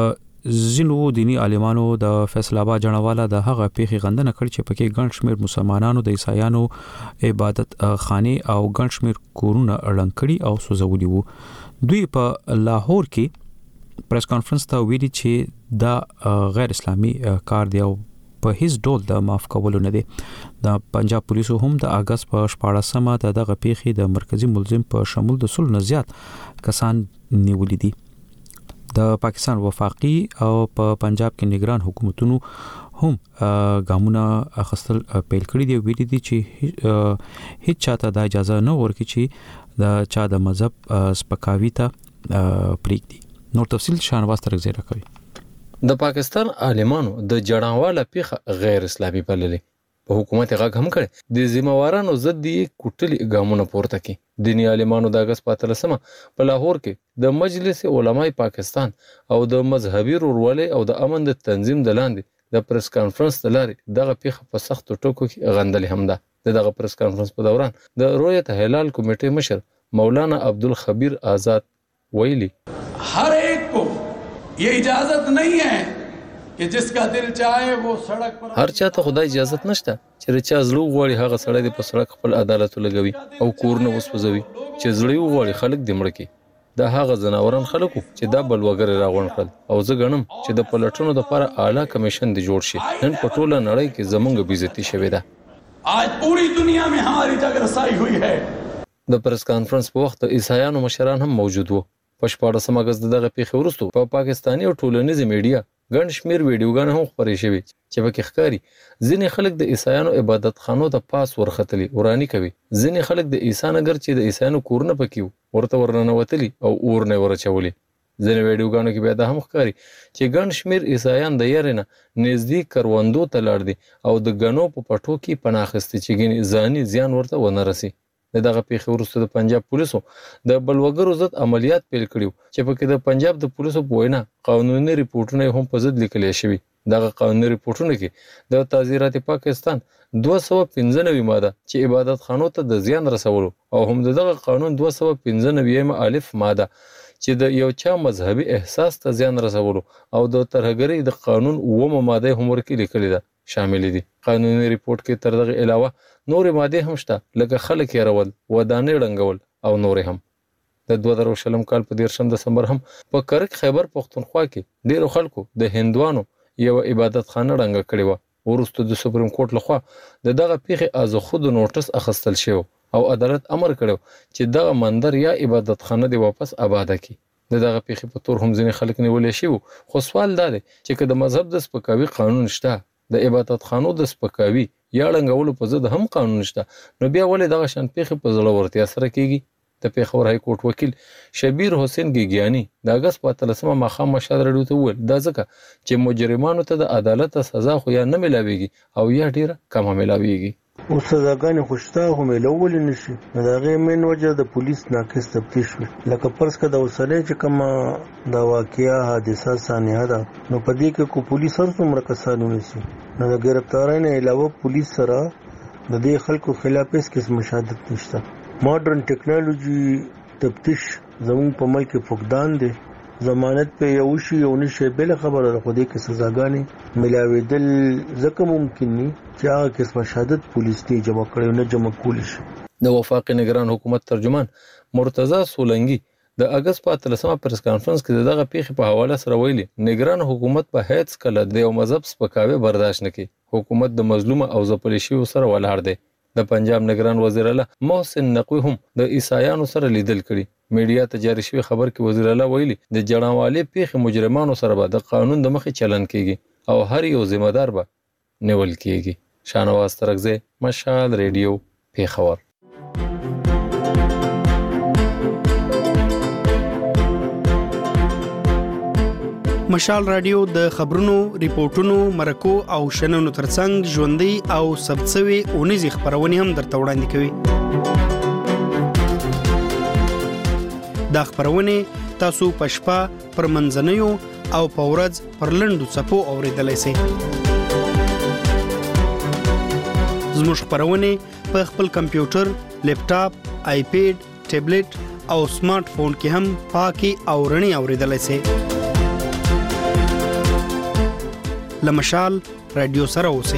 زینو دینی عالمانو د فیصل آباد جنواله د هغه پیخي غندنه کړ چې پکې ګڼ شمیر مسلمانانو د عیسایانو عبادت خانه او ګڼ شمیر کورونه اړنګ کړي او سوځولي وو. دوی په لاهور کې پریس کانفرنس ته ویلي چې دا غیر اسلامي کار دی او په هیڅ ډول د معاف کولو نه دی. د پنجاب پولیسو هم د اگست په 14مه دغه پیخي د مرکزی ملزم په شمول د 100 نه زیات کسان نیولې دي. د پاکستان وفاقي او په پنجاب کې نگران حکومتونو هم ګامونه اخیستل پیل کړی دی. ویلي دي چې هیڅ چاته د اجازه نه ورکړي چې د چا د مذهب سپکاوي ته پریږدي. نور تفصیل شانواز تر زیره کوي. د پاکستان عالمانو د جړانواله پیخه غیر اسلامي بللې. په حکومت غږ هم کړي د ذمہوارانو ضد دی کوټلي ګامونه پورته کړي. دینی عالمانو د اگست 15 په لاهور کې د مجلس علماء پاکستان او د مذهبي رورولۍ او د امن د تنظیم د لاندې د پریس کانفرنس لارې دغه پیخه په سخت ټکو کې غندلې هم ده. دغه پریس کانفرنس په دوران د رویت هلال کمیټې مشر مولانا عبدالخبیر آزاد ویلي हर एक को ये इजाजत नहीं है कि जिसका दिल चाहे वो सड़क पर هر چاته خدای اجازه نشته چې چا زړه غواړي هغه سړی په سړک خپل عدالت لګوي او کورونه وسوځوي. چې زړه غواړي خلک دې مړ کړي. دا هغه زناوران خلکو چې دا بلوګر راغون کړل او زه ګڼم چې د پلټونو لپاره اعلی کمیشن دی جوړ شي. نن په ټوله نړۍ کې زمونږ بیزتی شوې ده. आज पूरी दुनिया में हमारी जग रसाई हुई है. د پریس کانفرنس په وخت عیسایانو مشران هم موجود وو. په 14 اگست دغه پیښه وروسته په پاکستاني او ټولنیز میډیا ګڼ شمیر ویډیوګان هم خپرې شوي چې پکې ښکاري ځینې خلک د عیسایانو عبادت خانو ته پاس ورختلي ورانی کوي. ځینې خلک د عیسی نګر چې د عیسایانو کورونه پکې ورته ورننوتلي او اور نه ورچولي. ځینې ویډیوګانو کې بیا دا هم ښکاري چې ګڼ شمیر عیسایان د یارې نه نږدې کروندو ته لاړ دي او د ګنو په پټو کې پناه اخیستي چې ګنې ځاني زیان ورته ونه رسي. دغه پیښې وروسته د پنجاب پولیسو د بلوګرو ضد عملیات پیل کړیو چې پکې د پنجاب د پولیسو په وینا قانوني ریپورتونه هم په ضد لیکل شوي. دغه قانوني ریپورتونه کې د تعزیرات پاکستان 295 ماده چې عبادت خانو ته د زیان رسولو او هم دغه قانون 295 الف ماده چې د یو چا مذهبي احساس ته زیان رسولو او د ترهګرۍ د قانون 9 ماده هم ورکې لیکل ده شامل دي. قانوني ریپورت کې تر دغه علاوه نور ماده هم شته لکه خلک یې رول، ودانې ړنګول او نور هم. د 2000 کال په 13 دسمبر هم په کرک خیبر پختونخوا کې ډیرو خلکو د هندوانو یو عبادت خانه ړنګه کړې و ورسته د سپریم کورټ لخوا دغه پیښې از خود نوټس اخستل شو او عدالت امر کړو چې دغه مندر یا عبادت خانه دی واپس آباد کړي دغه پیښې په تور هم ځینې خلک نیولې شي خو سوال دا دی چې که د مذهب د سپکاوي قانون شته د عبادت خانو د سپکاوي یا ړنګولو په ضد هم قانون شته نو بیا ولې دغه شان پیښې په زړورتیا سره کیږي د پیښور های کورټ وکیل شبیر حسین ګیګیانی د اگست په 13 ماښام مشال راډیو ته وویل دا ځکه چې مجرمانو ته د عدالت سزا خو یا نه ملاويږي او یا ډیره کم ملاويږي او سزاګانې خوشتا هم ملول نشي دا غي من وجه د پولیس ناقص تفتیش لکه پرس کده وسلې چې کوم دا واقعیا حادثه ثانیه ده نو پدې کې کو پولیس هر څومره کسانو نشي نو د گرفتارۍ نه علاوه پولیس سره د دې خلکو خلاف هیڅ قسم شهادت نشته ماډرن ټیکنالوژي تفتیش زمون په ملک فقدان دي ضمانت په یو شی یو نشي بل خبره ده خو دې کې سزاګانې ملاویدل ځکه ممکن نه چې هغه قسم شهادت پولیس ته جمع کړي نه جمع کول شي د وفاقي نگران حکومت ترجمان مرتضی سولنګي د اگست په 13 پریس کانفرنس کې دغه پیښې په حواله سره ویلي نگران حکومت په هیڅ کله د یو مذهب سپکاوي برداشت نه کوي حکومت د مظلوم او ځپل شویو سره ولاړ دی د پنجاب نگران وزیر اعلی محسن نقوی هم د عیسایانو سره لیدل کړي میډیا ته جاری شوی خبر کې وزیر اعلی ویلي د جړاوالي پیښې مجرمانو سره به د قانون د مخې چلن کیږي او هر یو ذمہ دار به نیول کیږي شانواز ترغزه مشال ریډیو پیښور مشال رادیو د خبرونو، ریپورتونو، مرکو او شننو ترڅنګ ژوندۍ او سبڅوي اونیزي خبرونه هم درته وړاندې کوي. دا خبرونه تاسو په شپه پر منځنیو او په ورځ پر لنډو صفو اوریدلای شئ. زموږ خبرونه په خپل کمپیوټر، لیپټاپ، آیپیډ، ټابلیټ او سمارټ فون کې هم پاکي او رڼي اوریدلای شئ. لمشال رادیو سره اوسئ.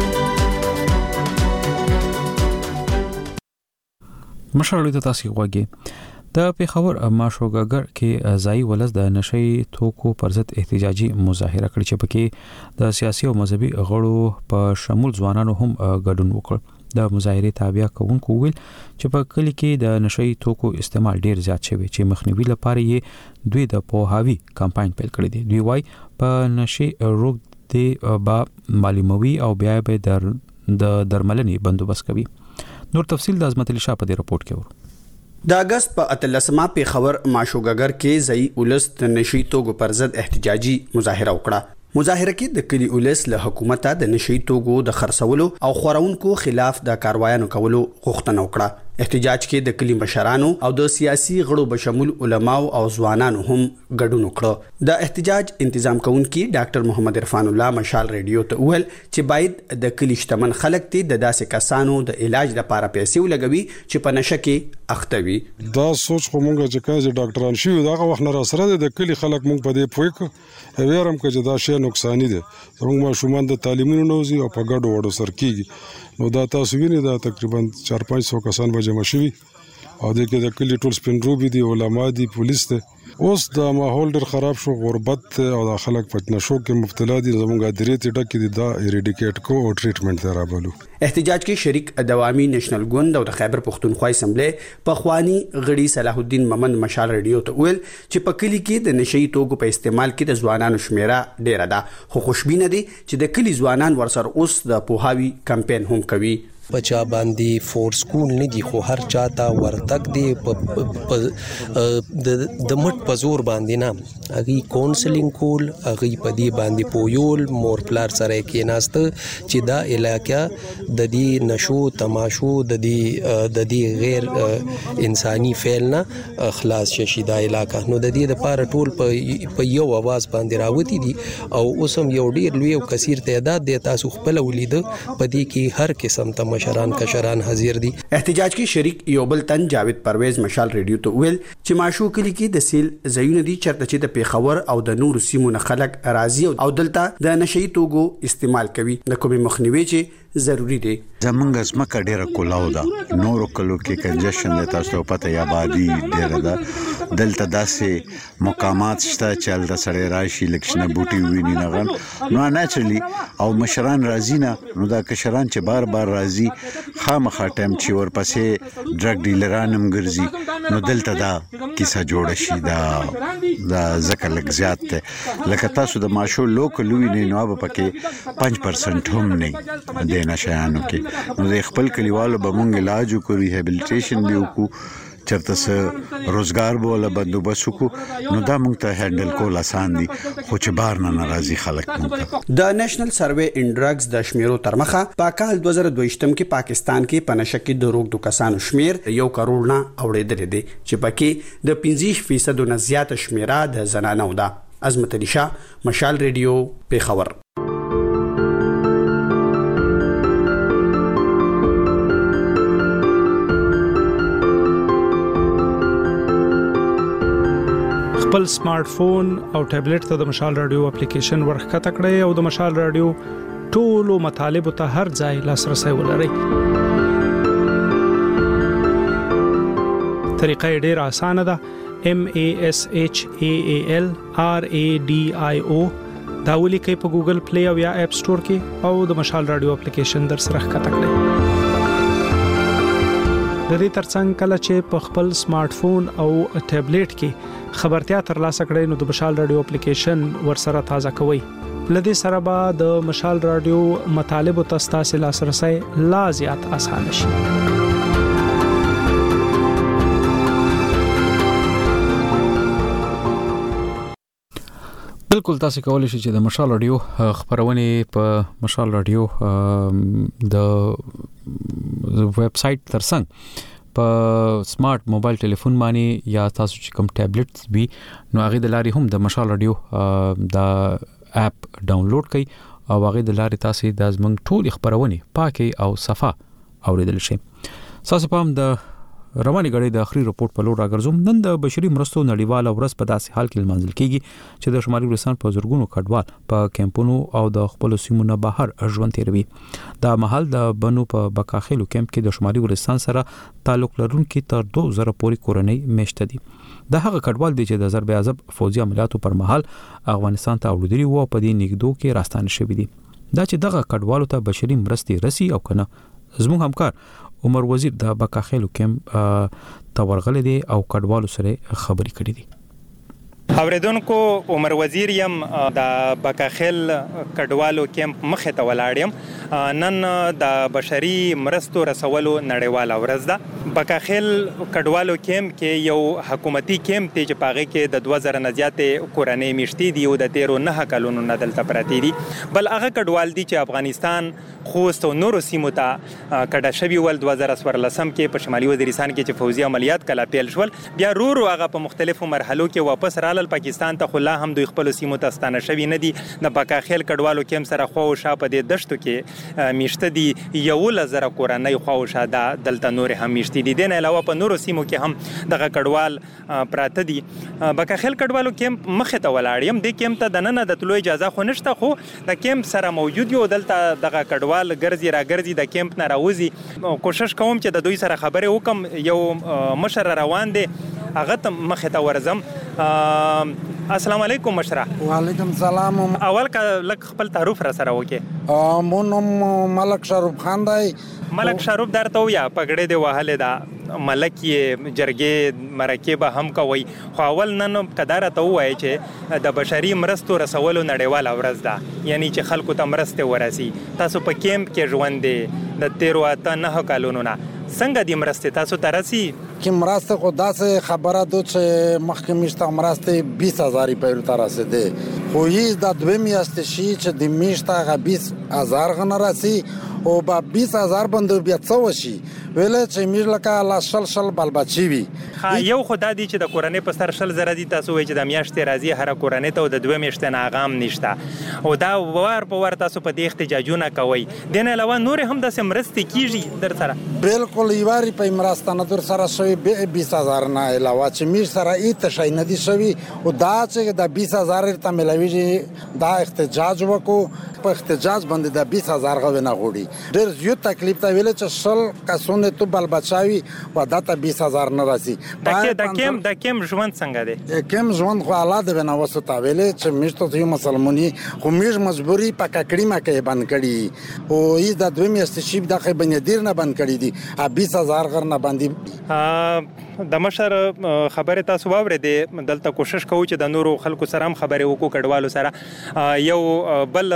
مشال ته تاسو غوږی د پیښور ماشوګاګر کې ځای ولز د نشي توکو پر ضد احتجاجي مظاهره کړې چې پکې د سیاسي او مذهبي غړو په شمول ځوانانو هم ګډون وکړ. د مظاهره تابع کوونکو ویل چې په کلی کې د نشي توکو استعمال ډیر زیات شوی چې مخنیوي لپاره یې دوی د پوهاوی کمپاین پیل کړی دی. دوی وايي په نشي روغ دی با معلوموي او بیا به د درملنې بندوبست کوي. نور تفصیل د عظمت الشاه په دې رپورت کې ورو. د اگست په 13 پیښور ماشوګاګر کې ځای ولست د نشي توکو پر ضد احتجاجي مظاهره وکړه. مظاهره کې د کلی ولس له حکومت د نشي توکو د خرڅولو او خورونکو خلاف د کاروایانو کولو غوښتنه وکړه. احتجاج کې د کلی مشرانو او د سیاسي غړو بشمول علماو او ځوانانو هم ګډون وکړ. د احتجاج تنظیم کوونکي ډاکټر محمد عرفان الله مشال ریډیو ته ویل چې باید د کلی شتمن خلک ته د داسې کسانو د علاج لپاره پیسې ولګوي چې په نشه کې اخته وي. دا سوچ خو مونږ چې کله ډاکټران شي دا وخت نه را سره د کلی خلک مونږ په دې پوښ ویرم چې دا شی نقصان دي. زموږ ماشومان د تعلیمونو نوځي او په ګډو وړو سر کیږي. نو دا تاسو وینئ دا تقریبا 4-500 کسان به جمع شوي او د کې د کلی ټول سپین روبي دي علما دي پولیس دي. اوس د ماحول ډیر خراب شو غربت او د خلک په نشو کې مبتلا دي. زموږ درې ته ډکې دي دا اریډیکیټ کو او ټریټمنټ ته رابلو. احتجاج کې شریک عوامي نېشنل ګوند او د خیبر پښتونخوا اسمبلی په خواني غړي صلاح الدین ممن مشال ریډیو ته ویل چې په کلی کې د نشي توکو په استعمال کې د ځوانانو شمیره ډیره ده خو خوشبینه دي چې د کلی ځوانان ورسره اوس د پوهاوی کمپاین هم کوي. بچا باندې فورس کول نه دي خو هر چاته ورتک دی د مټ په زور باندې نه اغي کونسلینګ کول اغي په دې باندې پویول مور پلار سره کې ناست چې دا علاقہ د دې نشو تماشو د دې غیر انساني فعل نه خلاص شي دا علاقہ. نو د دې لپاره ټول په یو आवाज باندې راوتی دي او اوسم یو ډیر لوی او کثیر تعداد دی. تاسو خپل ولید په دې کې هر قسم مشران کشران حاضر دي. احتجاج کې شریک یو بل تن جاوید پرویز مشال ریډیو ته ویل چې ماشو کلی کې د سیل زیونه دي چرته چې د پیښور او د نور سیمو نه خلک راضي او دلته د نشي توکو استعمال کوي. د کومې مخنیوي چې ضروری دی. زمونږ ځمکه ډیره کولاو ده، نورو کلو کې کنجشن د تاسو پته یا آبادی ډیره ده. دلته داسې مقامات شته چې هلته سړی راشي لکشنه بوټي ویني نغن نو نېچرلی او مشران راځي نه، نو دا کشران چې بار بار راځي خامخا ټایم چې ورپسې ډرګ ډیلران هم ګرځي، نو دلته دا کیسه جوړه شي. دا ځکه لږ زیات دی. لکه تاسو د ماشو لوکل ویني نو به پکې 5% هم نه دی نشانو کې. نو د خپل کلیوالو به مونږ علاج وکړو، ریهابیلیټیشن به وکړو، چرته سه روزګار بوله بندوبست وکړو، نو دا مونږ ته هندل کول آسان دي. خو چې بار نه ناراضي خلک مونږ ته. د نېشنل سروې ان ډرګز د شمیرو تر مخه په کال 2022 کې پاکستان کې په نشه کې د روغتو کسانو شمیر 1 کروڑ نه اوړېدل دي چې پکې د 50% نه زیات شمیره د زنانو ده. عظمت علي شاه، مشال ریډیو، پیښور. خپل سمارټ فون او ټابلیټ ته د مشال رادیو اپلیکیشن ورخکته کړئ او د مشال رادیو ټولو مطالبه ته هر ځای لاسرسي ولرئ. طریقه ډیره اسانه ده. MASHAALRADIO دا ولیکئ په ګوګل پلی او یا اپ سٹور کې او د مشال رادیو اپلیکیشن در سره ښکته کړئ. د دې ترڅنګ کله چې په خپل سمارټ فون او ټابلیټ کې خبرتیا ترلاسه کړئ نو د مشال رادیو اپلیکیشن ورسره تازه کوئ. لدې سره به د مشال رادیو مطالبه تاسو لاسرسي لا زیات آسان شي. بالکل تاسو کولای شئ چې د مشال رادیو خبرونه په مشال رادیو د ویب سټ ترڅنګ په سمارټ موبایل ټلیفون باندې یا تاسو چې کوم ټابلیټ وي نو هغه د لارې هم د مشال رادیو د اپ ډاونلوډ کړئ او هغه د لارې تاسو د زمنګ ټول خبرونه پاکي او صفه اوریدل شي. تاسو په هم د رواني غړي د اخري رپورت په لور راګرځوم. نن د بشري مرستو نړیواله ورځ په داسې حال کې لمانځل کیږي چې د شمالي افغانستان په زورګونو کډوال په کیمپونو او د خپل سیمونو بهر ژوند تیروي. دا محل د بنو په بکاخیلو کیمپ کې د شمالي افغانستان سره تعلق لرونکي تر 2000 پورې کورنۍ میشته دي. دا هغه کډوال دي چې د ضرب اعظم فوجي عملیاتو پر مهال افغانستان ته اوړدري وو په دې نګدو کې راستانه شوی دي. دا چې دغه کډوالو ته بشري مرستې رسي او کنه زموږ همکار عمر وزیر د بکاخیلو کیمپ تورغل دي او کډوالو سره خبرې کړې دي. اوریدونکو عمر وزیر یم د بکاخیل کډوالو کیمپ مخه ته ولاړم. نن د بشري مرستو رسولو نړیواله ورځ ده. بکاخیل کډوالو کیمپ کې یو حکومتي کیمپ دی چې پاغه کې د 2000 نه زیاتې کورنۍ میشتي دي او د 13 کلونو نه دلته پراتی دي. بل هغه کډوال دي چې افغانستان خوست او نورو سیمو ته کډه شوی ول 2014 کې په شمالي وزیرستان کې چې فوجي عملیات کله پیل شول، بیا رورو هغه په مختلفو مرحلو کې واپس رالل پاکستان ته. خلا هم دوی خپل سیمو ته ستانه شوی نه دي. د بکاخیل کډوالو کیمپ سره خو او شا په دې دشتو کې میشته دي. یو لزر کورنۍ خو او شا دلته نور هم میشته دي. دین علاوه په نورو سیمو کې هم دغه کډوال پراته دي. بکاخیل کډوالو کیمپ مخه ته ولاړم. د کیمپ ته د نن د تلو اجازه خو نشته، خو د کیمپ سره موجود یو دلته دغه کډوال ګرځي را ګرځي د کیمپ نه راوځي. کوشش کوم چې د دوی سره خبرې وکم. یو مشر روان دي هغه ته مخه ته ورزم. السلام علیکم مشره. وعلیکم السلام. اول کا لک خپل تعارف را سره وکي. مون ملک شاروف خان دی. ملک شاروف درته ویا پګړې دی وهله دا ملک یې جرګې مرکه به هم کوي. خو اول نن قدرت وای چې د بشري مرستو رسولو نړیواله ورځ ده، یعنی چې خلکو ته مرسته ورسي. تاسو په کیمپ کې ژوند دي د 13 کلونو نه څنګه د مرستې تاسو ته رسي؟ کې مرسته خو داسې خبره ده چې مخکې میشته مرسته 20000 پیرو ته رسیدي، خو هیڅ د دوه میاشتې شي چې د میشته هغه 20000 غن راسي او با 20000 باندې بیا څه وشي ویل چې میرلکه لا شل بل بچي وي یو خدای دی چې د کورنۍ په سر 100,000 دي تاسو وایي چې د میاشتې راځي هر کورنۍ ته د 2 میاشتې نه اغام نشته او دا ور په ور تاسو په دې احتجاجونه کوي دنه علاوه نور هم د سمرستې کیږي در سره بالکل یواري په مرستانه در سره شوی 20,000 نه علاوه چې میش سره ایت شي نه دي شوی او دا چې د 20,000 ته ملويږي دا احتجاج وکړو په احتجاج باندې د 20,000 غوښنه غوړي ډېر زیات تکلیف ته ویل چې شل کسونه ته بل بچاوي و دا ته 20,000 نه راځي د کیم ژوند څنګه دی کیم ژوند خو الله دې نه وسته ویل چې میشته یو مسلمانۍ خو میش مجبوری په ککړی ما کې بند کړي او ای د 2 میاشتې شیب د خې بنیادیر نه بند کړي دي 20,000 غر نه باندې د مشر خبره تاسو واورېدې دلته کوشش کوو چې د نورو خلکو سره هم خبرې وکړو کډوالو سره یو بل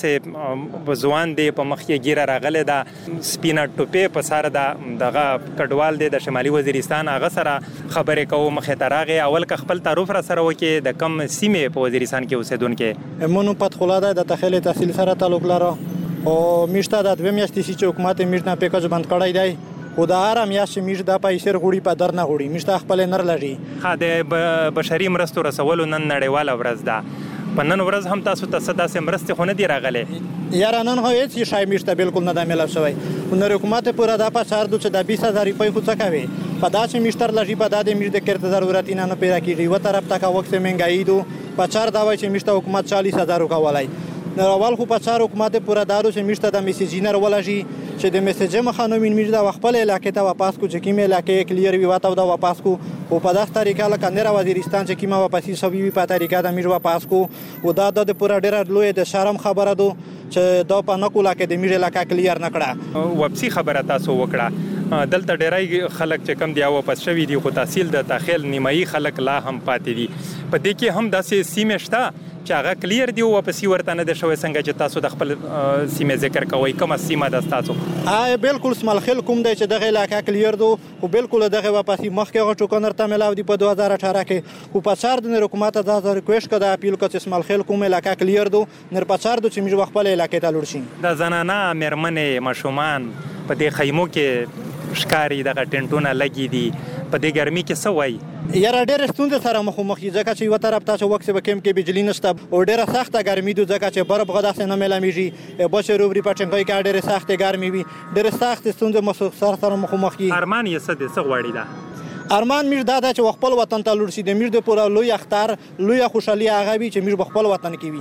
داسې ځوان دی په مخ کې ګیره راغلی دا سپینه ټوپې په سر دغه کډوال دی د شمالي وزیرستان هغه سره خبرې کوو مخې ته راغی اول که خپل تعارف را سره وکړي د کم سیمې په وزیرستان کې اوسېدونکي مونږ فتح الله د تخیل تحصیل سره تعلق لرو او میشته د 2 میاشتې چې حکومت میشنه پیکج بند کړی دی او د هر میاشت میش د پیسې غوړي په در نه غوړي میشته خپل نر لږي خا د بشري مرستو رسولو نن نړیواله ورځ ده په نن ورځ هم تاسو ته داسې مرستې خو نه دی راغلی یاره نن خو هېڅ شی میشته بالکل نه ده میلاو شوی نو حکومت پوره دا پچار دو چې د 20,000 روپۍ خو څه کوي په داسې میشتر لږي په داسې میش د کرت ضرورت نه پیدا کیږي و طرف تک وخت مهنګایی دو پچار دا وای چې میشته حکومت 40,000 کولای نو اول خو پچار حکومت پوره دارو چې میشته د میسیجینر ولږي چې د میسیج مخانو من میش دا خپل علاقې ته واپس کو چې کیمه علاقې کلیر وي واته دا واپس کو او په داس طریقه لکه نره وزیرستان چې کیمه واپسی سوي وي په طریقه د میش واپس کو او دا د پوره ډېر لوی د شرم خبره دو چې دا په نکو علاقې د میش علاقې کلیر نکړه واپسی خبره تاسو وکړه دلته ډېرای خلک چې کم دی واپس شوی دي خو تحصیل د تخیل نیمایي خلک لا هم پاتې دي په دې کې هم داسې سیمه شته چې هغه کلیر دی او واپسی ورته نه د شوی څنګه چې تاسو د خپل سیمه ذکر کوئ کومه سیمه د تاسو بالکل سمال خل کوم دی چې دغه علاقې کلیر دو او بالکل دغه واپسی مخکې غټو کنر ته ملاو دی په 2018 کې او په 4 د حکومت د ریکوست کړه اپیل کړ چې سمال خل کوم علاقې کلیر دو نر په 4 د چې موږ خپل علاقې ته لور شي د زنانه مرمنې مشومان په دې خیمو کې شکاري دغه ټنټونه لګي دي په دې ګرمي کې څه وایي یاره ډېر ستونزې سره مخامخ یو ځکه چې یو طرف تاسو وخت به کم کې بجلی نشته او ډېره سخته ګرمي ده ځکه چې برف غداسه نه ملاميږي بشه روبري پټنګي کې ډېره سخته ګرمي وي ډېره سخته ستونزې مسخ سره مخامخ کی ارمان یې څه دي څه غواړي دا ارمان میر دا چې خپل وطن ته لور شي د میر د پوره لوی اختر لوی خوشحالي هغه وي چې میر خپل وطن کې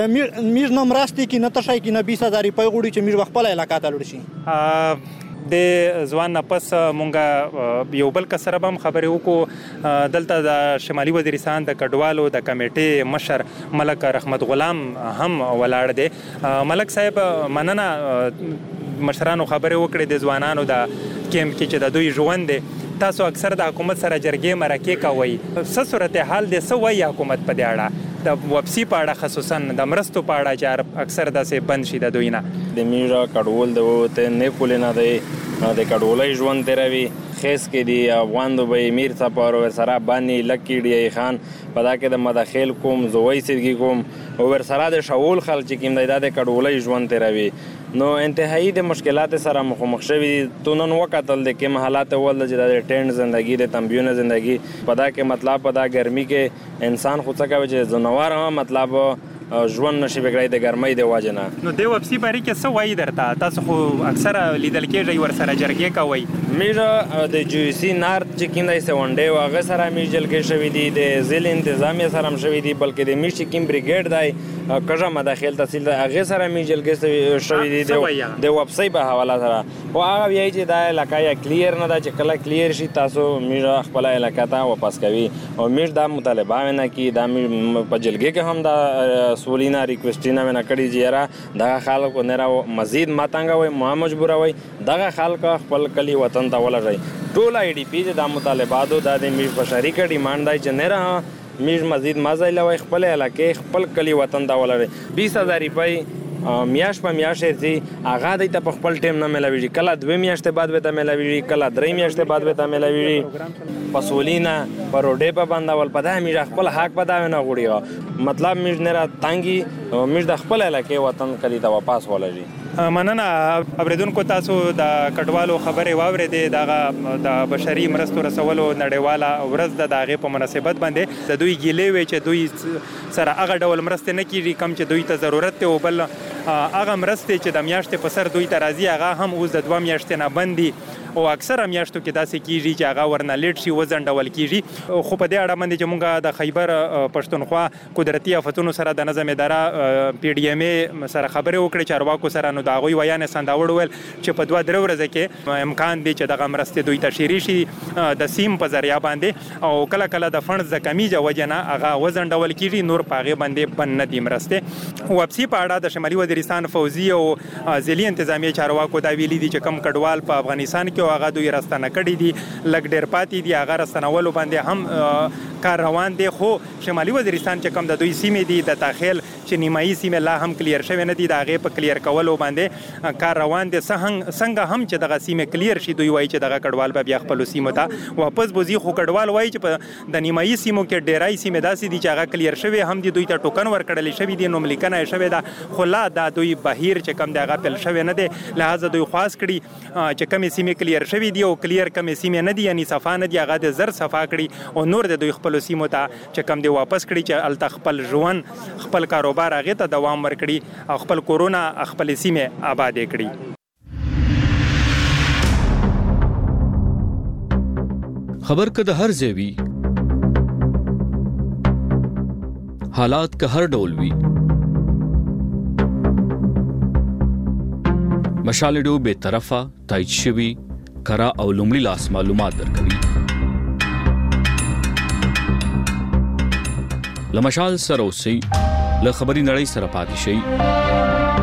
وي میر نوم راستي کې نه تشای کې نه 20,000 روپۍ غوړي چې میر خپل علاقې ته لور شي د ځوان نه پس مونږه یو بل کسره هم خبرې وکړو دلته د شمالي وزیرستان د کډوالو د کمیټې مشر ملک رحمت غلام هم ولاړ دی ملک صاحب مننه مشرانو خبرې وکړې د ځوانانو د کیمپ کې چې د دوی ژوند دی تاسو اکثر د حکومت سره جرګې مرکې کوئ څه صورتحال دی څه وایي حکومت په دې اړه د واپسی په اړه خصوصا د مرستو په اړه چې اکثر داسې بند شي د دوی نه د میرا کډوال د وته نه کول نه دی د کډوالۍ ژوند تیروي خیس کې دی افغان دوبه میر صفار ور سره باندې لکی دی خان پدا کې د مداخل کوم زوی سیدګي کوم او ور سره د شاول خل چې کیم د کډوالۍ ژوند تیروي نو انتهایی د مشکلات سره مخامخ شوی تو نن وکتل د کوم حالات ول چې د ټینټ ژوندۍ د تنبیونه ژوندۍ پدا کې مطلب پدا ګرمي کې انسان خو څه کوي چې جنوار مطلب ژوند نشي بګړای د ګرمۍ د واجنه نو د واپسی باری کې څه وایي درته تاسو خو اکثر لیدل کېږي ور سره جرګې کوي میرا د جوسی نارت چې کیندای سونډې واغه سره میجل کې شوی دی د ځل انتظامیه سره هم شوی دی بلکې د میشي کیم بریګیډ دی کژه مداخل تحصیل هغه سره میجل کې شوی دی د ویبسایټ په حواله سره او هغه یی چې دا علاقه کلیر نه دا چې کله کلیر شي تاسو میرا خپل علاقه ته واپس کوي او میر دا مطالبه نه کی دا په جلګې کې هم دا سولینا ریکویسټینا مې نکړی جیرا دغه خلکو نه را مزید ماتنګ وای ما مجبور وای دغه خلک خپل کلی وطن ته ولړی ټول ای ډی پی د مطالباتو د میر په شریکه ډیماند دی چې نه را میر مزید مازای لوي خپل علاقې خپل کلی وطن ته ولړی 20,000 روپۍ میاش په میاش ارزي هغه د په خپل ټیم نه ملوي کله 2 میاشتې بعد به ته ملوي کله 3 میاشتې بعد به ته ملوي پسولینا پروډې په باندې پدا مې خپل حق پدا نه غوړي مطلب مې نه را تانګي مې د خپل علاقې وطن کلی ته واپس ولړي مننه اوریدونکو تاسو د کډوالو خبرې واورېدې دغه د بشري مرستو رسولو نړیواله ورځ د هغې په مناسبت باندې د دوی ګیلې وې چې دوی سره هغه ډول مرستې نه کیږي کوم چې دوی ته ضرورت دی او بل هغه مرستې چې د میاشتې په سر دوی ته راځي هغه هم اوس د 2 میاشتې نه بند دي او اکثره میاشتو کې داسې کیږي چې هغه ورنه لیټ شي وزنډول کیږي خو په دې اړه باندې چې موږ د خیبر پښتونخوا قدرتي آفتونو سره د نظم اداره پی ډی ام ای سره خبرې وکړې چارواکو سره نو د هغوی ویان سنداوړ ویل چې په 2-3 ورځې کې امکان دی چې دغه مرستې دوی ته شیری شي د سیم په ذریعہ باندې او کله کله د فنډز د کمی وجه نه هغه وزنډول کیږي نور په هغې باندې بند نه دي مرستې. واپسي په اړه د شمالي وزیرستان فوزي او ځلي انتظامیه چارواکو دا ویلي دي چې کم کډوال په افغانستان کې هغه دوی راستنه کړي دي لږ ډېر پاتې دي هغه راستنولو باندې هم کار روان دی خو شمالي وزیرستان چې کم د دوی سیمې دي د تاخیل چې نیمایي سیمې لا هم کلیر شوی نه دي د هغې په کلیر کولو باندې کار روان دی څنګه هم چې دغه سیمې کلیر شي دوی وایي چې دغه کډوال به بیا خپلو سیمو ته واپس بوځي خو کډوال وایي چې په د نیمایي سیمو کې ډېری سیمې داسې دي چې هغه کلیر شوی هم دي دوی ته ټوکن ورکړل شوي دي نوملیکنه یې شوې ده خو لا دا دوی بهیر چې کم دی هغه پیل شوی نه دی لهذا دوی خواست کړي چې کمې سیمې کلیر شوي دي او کلیر کمې سیمې نه دي یعنی صفا نه دي هغه د زر صفا کړي او نور د دوی خپلو سیمو ته چې کم دی واپس کړي چې هلته خپل ژوند خپل کاروبار هغې ته دوام ورکړي او خپل کورونه خپلې سیمې آبادې کړي. خبر که د هر ځای وي حالات که هر ډول وي مشال ډیو بے طرفه تایید شوي کرا او لومړي لاس معلومات درکوي. له مشال سره اوسئ له خبري نړۍ سره پاتې شئ.